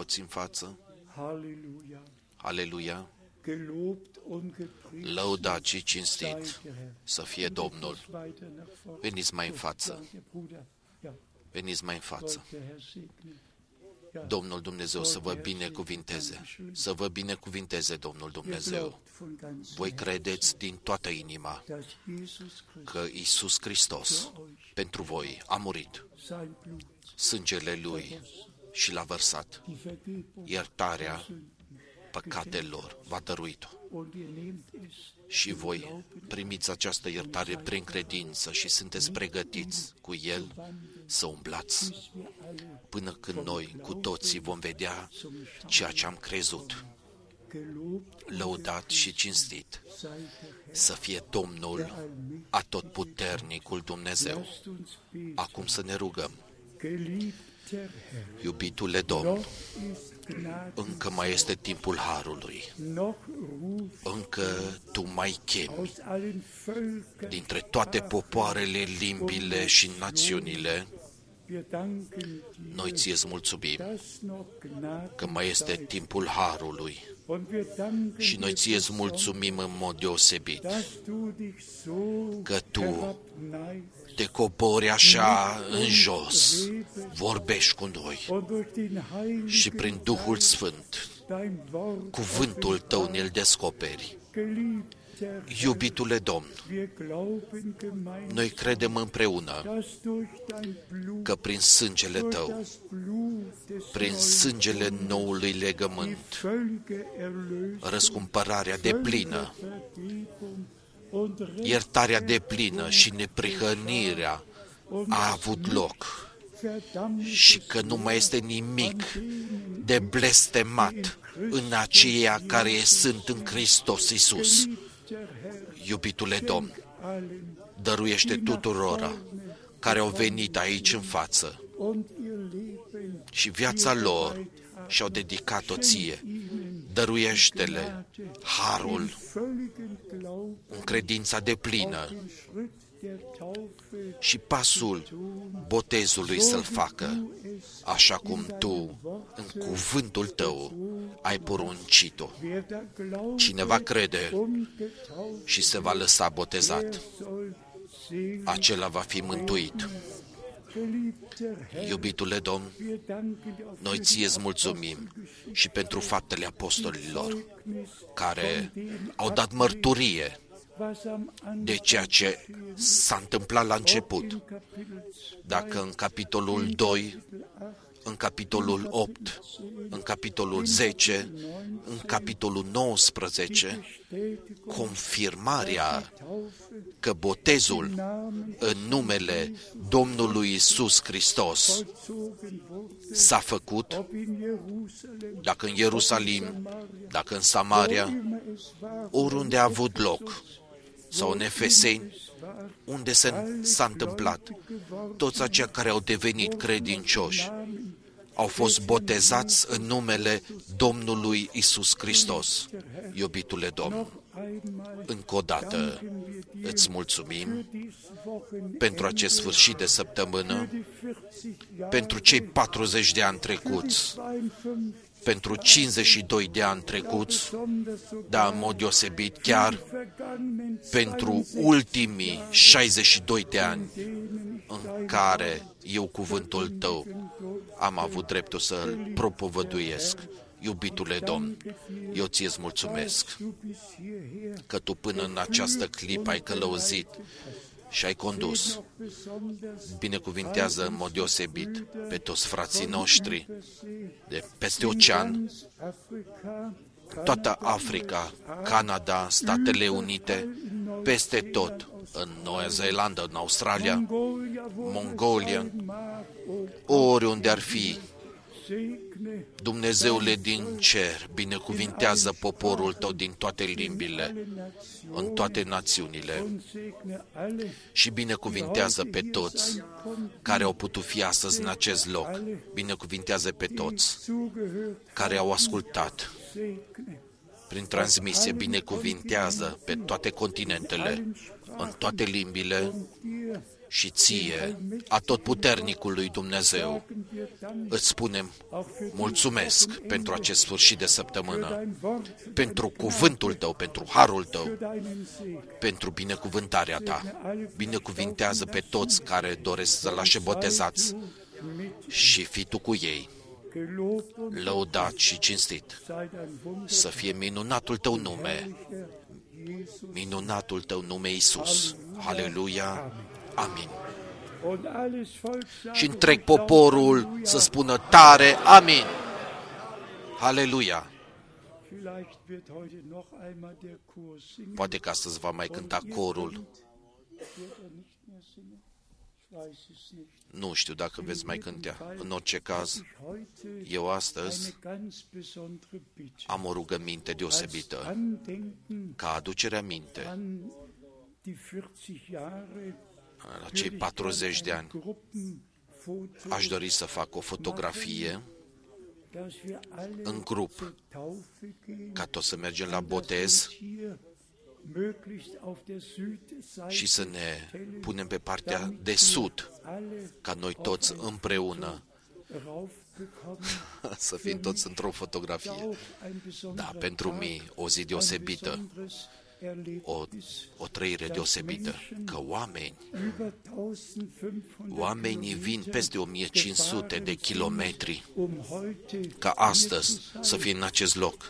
toți în față. Halleluja. Aleluia! Gelobt und gepriesen Lăudat și sei cinstit der Herr. să fie Domnul. Weiter nach vorne. Veniți mai în față, Danke, Bruder. Ja, veniți mai în față. der Herr segne. Ja, Domnul Dumnezeu să vă binecuvinteze, să vă binecuvinteze Domnul ihr Dumnezeu. glaubt von ganzem Voi Herzen, credeți din toată inima dass Jesus Christus că Iisus Hristos pentru voi a murit, sein Blut, sângele Lui și l-a vărsat, die Vergebung iertarea păcatelor v-a dăruit-o. und ihr nehmt es Și voi primiți această iertare prin credință și sunteți pregătiți cu El să umblați până când noi cu toții vom vedea ceea ce am crezut. gelobt Lăudat și cinstit sei der Herr. să fie Domnul Atotputernicul Dumnezeu. Lasst uns beten. Acum să ne rugăm. Geliebter Herr, Iubitule Domn, noch ist Gnade, încă mai este timpul Harului, noch ruft încă Tu mai chemi aus allen Völkern. dintre toate popoarele, limbile și națiunile. Wir danken dir, Noi Ție-ți mulțumim dass noch Gnade că mai este timpul Harului und wir danken și noi dir, Ție-ți mulțumim în mod deosebit dass du dich so că Tu herabneigst te cobori așa în jos, vorbești cu noi und durch den și Heiligen prin Duhul Sfânt dein Wort cuvântul Tău ne-l descoperi. geliebter Herr. Iubitule Domn, Wir glauben gemeinsam, noi credem împreună dass durch dein Blut, că prin sângele durch Tău, das Blut des prin neuen sângele Bundes, noului die legământ, völlige Erlösung, răscumpărarea deplină, völlige Vergebung und iertarea deplină și neprihănirea a avut loc și că nu mai este nimic de blestemat în aceia care sunt în Hristos Iisus. Iubitule Domn, dăruiește tuturora care au venit aici în față și viața lor și-au dedicat-o Ție. Dăruiește-le harul în credința deplină și pasul botezului să-l facă, așa cum Tu, în cuvântul Tău, ai poruncit-o. Cine va crede și se va lăsa botezat, acela va fi mântuit. Iubitule Domn, noi Ție-ți mulțumim și pentru faptele apostolilor care au dat mărturie de ceea ce s-a întâmplat la început. Dacă în capitolul 2, în capitolul 8, în capitolul 10, în capitolul 19, confirmarea că botezul în numele Domnului Iisus Hristos s-a făcut, dacă în Ierusalim, dacă în Samaria, oriunde a avut loc, sau în Efeseni, unde s-a întâmplat, toți aceia care au devenit credincioși au fost botezați în numele Domnului Iisus Hristos. Iubitule Domn, încă o dată îți mulțumim pentru acest sfârșit de săptămână, pentru cei 40 de ani trecuți, pentru 52 de ani trecuți, dar în mod deosebit chiar pentru ultimii 62 de ani în care eu cuvântul Tău am avut dreptul să-l propovăduiesc. Iubitule Domn, eu Ție-ți mulțumesc că Tu până în această clipă ai călăuzit și ai condus. Binecuvintează în mod deosebit pe toți frații noștri de peste ocean, toată Africa, Canada, Statele Unite, peste tot, în Noua Zeelandă, în Australia, Mongolia, oriunde ar fi. Dumnezeule din cer, binecuvintează poporul Tău din toate limbile, în toate națiunile și binecuvintează pe toți care au putut fi astăzi în acest loc. Binecuvintează pe toți care au ascultat prin transmisie, binecuvintează pe toate continentele, în toate limbile Și ție, atotputernicului Dumnezeu, îți spunem mulțumesc pentru acest sfârșit de săptămână, pentru cuvântul tău, pentru harul tău, pentru binecuvântarea ta. Binecuvintează pe toți care doresc să lașe botezați și fii tu cu ei. Lăudat și cinstit să fie minunatul tău nume, minunatul tău nume Iisus. Aleluia, amin. Și întreg poporul să spună tare, amin. Aleluia. Poate că astăzi va mai cânta corul. Nu știu dacă veți mai cânta. În orice caz, eu astăzi am o rugăminte deosebită, ca aducere aminte la cei 40 de ani. Aș dori să fac o fotografie în grup, ca toți să mergem la botez și să ne punem pe partea de sud, ca noi toți împreună să fim toți într-o fotografie. Da, pentru mine o zi deosebită, o trăire deosebită, că oamenii vin peste 1500 de kilometri ca astăzi să fie în acest loc,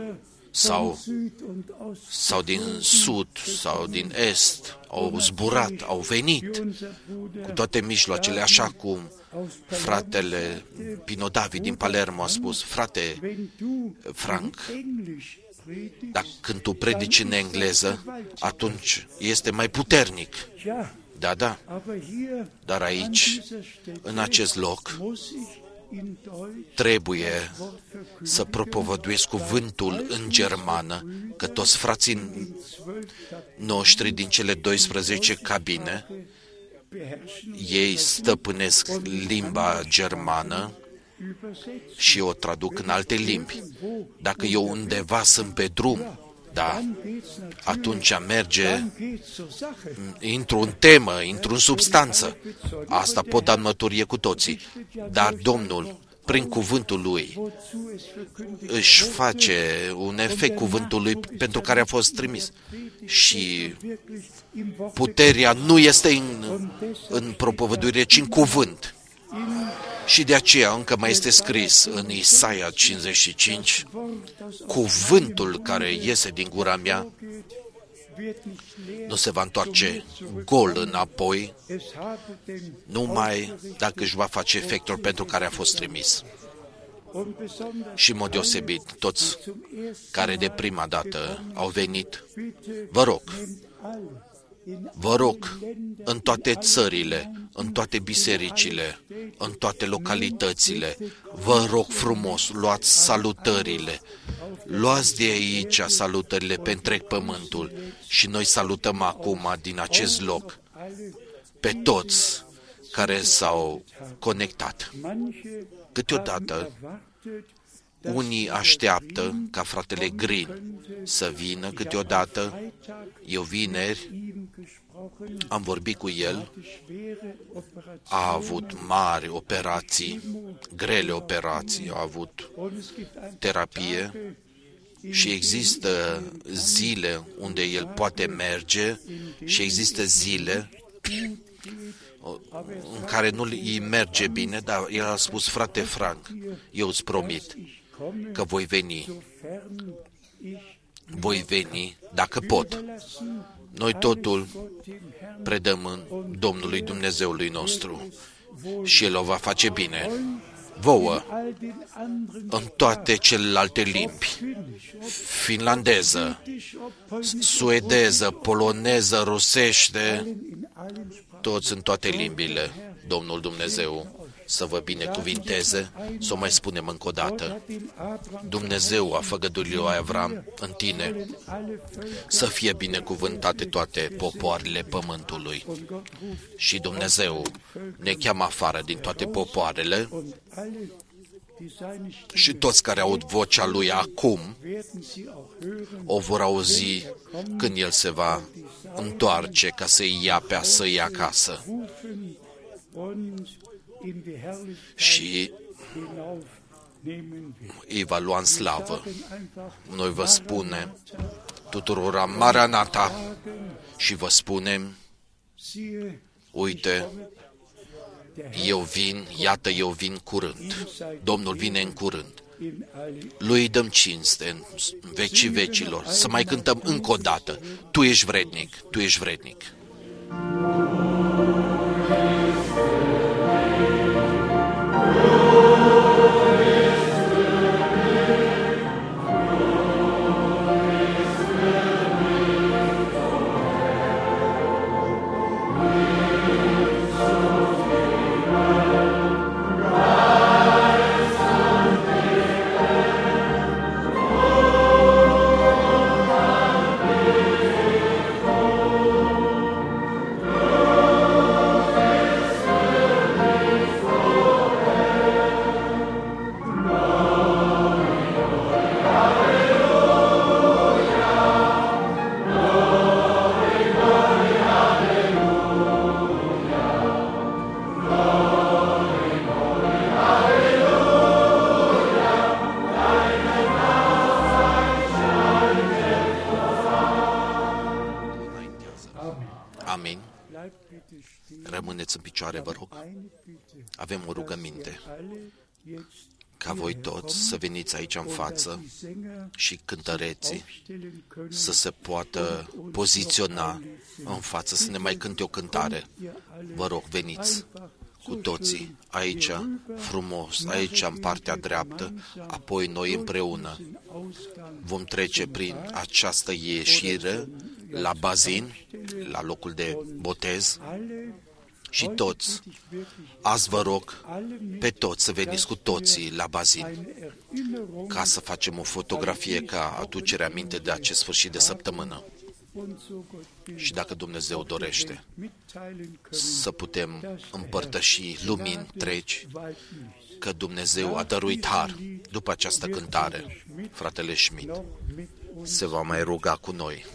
sau din sud, sau din est, au zburat, au venit cu toate mijloacele, așa cum fratele Pino David din Palermo a spus, frate Frank, dacă când tu predici în engleză, atunci este mai puternic. Da, da, dar aici, în acest loc, trebuie să propovăduiesc cuvântul în germană, că toți frații noștri din cele 12 cabine, ei stăpânesc limba germană și o traduc în alte limbi. Dacă eu undeva sunt pe drum, da, atunci merge, intru în temă, intru în substanță. Asta pot da mărturie cu toții. Dar Domnul, prin cuvântul Lui, își face un efect cuvântul Lui pentru care a fost trimis. Și puterea nu este în propovăduire, ci în cuvânt. Și de aceea încă mai este scris în Isaia 55, cuvântul care iese din gura mea nu se va întoarce gol înapoi, numai dacă își va face efectul pentru care a fost trimis. Și în mod deosebit, toți care de prima dată au venit, vă rog, în toate țările, în toate bisericile, în toate localitățile, vă rog frumos, luați salutările, luați de aici salutările pe întreg pământul și noi salutăm acum din acest loc pe toți care s-au conectat. Câteodată, unii așteaptă ca fratele Green să vină, câteodată, eu vineri am vorbit cu el, a avut mari operații, grele operații, a avut terapie și există zile unde el poate merge și există zile în care nu îi merge bine, dar el a spus, frate Frank, eu îți promit că voi veni dacă pot. Noi totul predăm în Domnului Dumnezeului nostru și El o va face bine. Vouă, în toate celelalte limbi, finlandeză, suedeză, poloneză, rusește, toți în toate limbile, Domnul Dumnezeu să vă binecuvinteze, să o mai spunem încă o dată. Dumnezeu a făgăduit lui Avram în tine, să fie binecuvântate toate popoarele pământului. Și Dumnezeu ne cheamă afară din toate popoarele și toți care aud vocea Lui acum o vor auzi când El se va întoarce ca să-i ia pe să-i acasă. și îi va lua în slavă. Noi vă spunem tuturor Maranata și vă spunem, uite, eu vin, iată, eu vin curând. Domnul vine în curând. Lui îi dăm cinste în vecii vecilor. Să mai cântăm încă o dată. Tu ești vrednic, tu ești vrednic. Amin. Rămâneți în picioare, vă rog. Avem o rugăminte ca voi toți să veniți aici în față și cântăreții să se poată poziționa în față, să ne mai cânte o cântare. Vă rog, veniți cu toții aici, frumos, aici în partea dreaptă, apoi noi împreună vom trece prin această ieșire la bazin, la locul de botez și toți, azi vă rog pe toți să veniți cu toții la bazin ca să facem o fotografie ca aducere aminte de acest sfârșit de săptămână. Și dacă Dumnezeu dorește să putem împărtăși lumini treci, că Dumnezeu a dăruit har după această cântare. Fratele Schmidt se va mai ruga cu noi.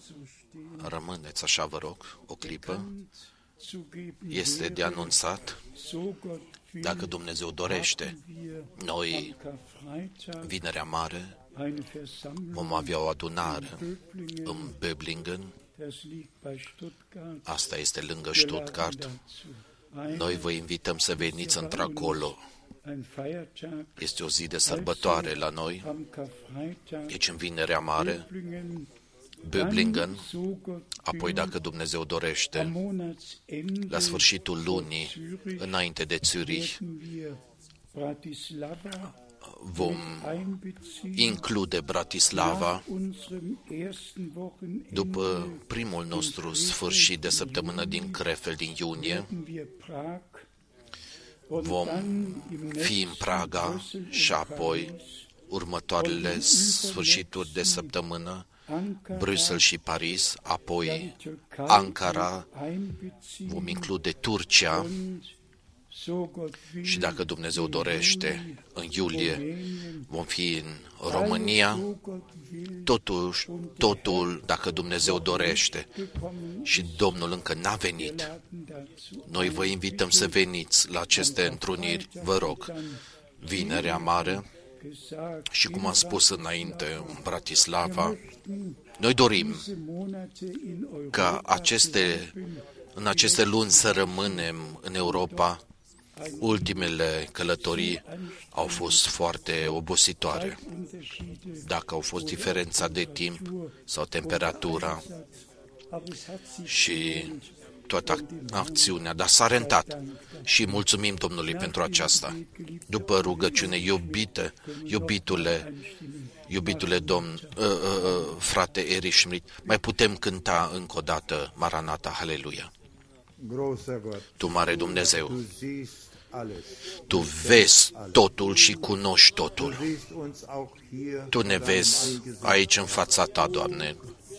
Rămâneți așa, vă rog, o clipă. Este de anunțat, dacă Dumnezeu dorește, noi, Vinerea Mare, vom avea o adunare în Böblingen. Asta este lângă Stuttgart. Noi vă invităm să veniți într-acolo. Este o zi de sărbătoare la noi, deci în Vinerea Mare, Böblingen, apoi dacă Dumnezeu dorește, la sfârșitul lunii, înainte de Zürich, vom include Bratislava după primul nostru sfârșit de săptămână din Krefeld din iunie. Vom fi în Praga și apoi următoarele sfârșituri de săptămână Bruxelles și Paris, apoi Ankara, vom include Turcia și dacă Dumnezeu dorește, în iulie vom fi în România, totul dacă Dumnezeu dorește și Domnul încă n-a venit. Noi vă invităm să veniți la aceste întruniri, vă rog, Vinerea Mare și cum am spus înainte, în Bratislava, noi dorim ca în aceste luni să rămânem în Europa. Ultimele călătorii au fost foarte obositoare. Dacă au fost diferența de timp sau temperatura și toată acțiunea, dar s-a rentat și mulțumim Domnului pentru aceasta. După rugăciune, iubitule domn, frate Erich Schmidt, mai putem cânta încă o dată Maranatha, Haleluia. Tu, mare Dumnezeu, Tu vezi totul și cunoști totul. Tu ne vezi aici în fața Ta, Doamne.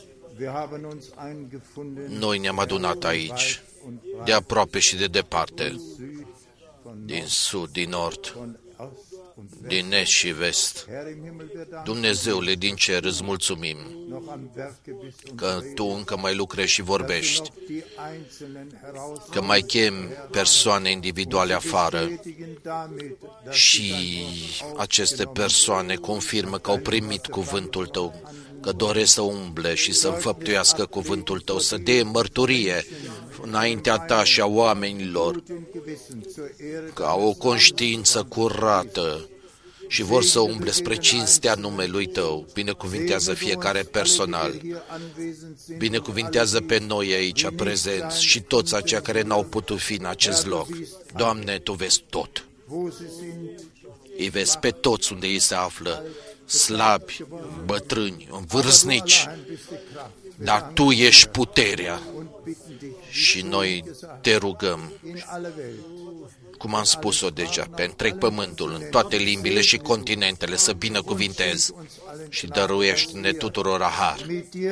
Noi ne-am adunat aici, de aproape și de departe, din sud, din nord, din est și vest. Dumnezeule din cer, îți mulțumim că Tu încă mai lucrezi și vorbești, că mai chemi persoane individuale afară și aceste persoane confirmă că au primit cuvântul Tău, că doresc să umble și să înfăptuiască cuvântul Tău, să dea mărturie înaintea Ta și a oamenilor, că au o conștiință curată și vor să umble spre cinstea numelui Tău. Binecuvintează fiecare personal, binecuvintează pe noi aici prezenți și toți aceia care n-au putut fi în acest loc. Doamne, Tu vezi tot. Îi vezi pe toți unde ei se află, slabi, bătrâni, vârstnici, dar Tu ești puterea și noi Te rugăm, cum am spus-o deja, pe întreg pământul, în toate limbile și continentele, să binecuvintezi și dăruiește-ne tuturor har,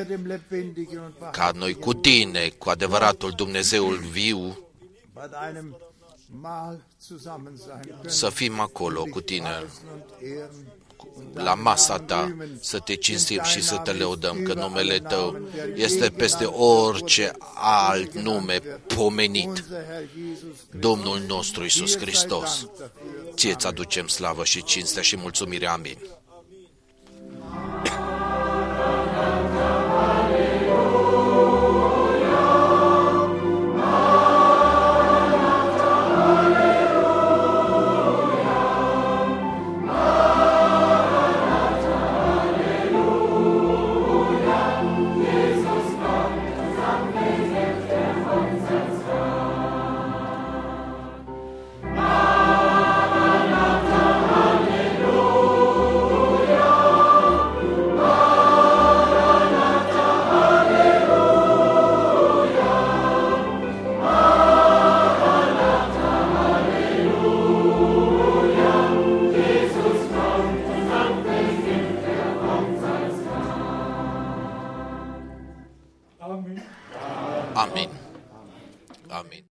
ca noi cu Tine, cu adevăratul Dumnezeul viu, să fim acolo cu Tine, la masa Ta, să Te cinstim și să Te lăudăm, că numele Tău este peste orice alt nume pomenit. Domnul nostru Iisus Hristos, Ție-ți aducem slavă și cinstea și mulțumire. Amin.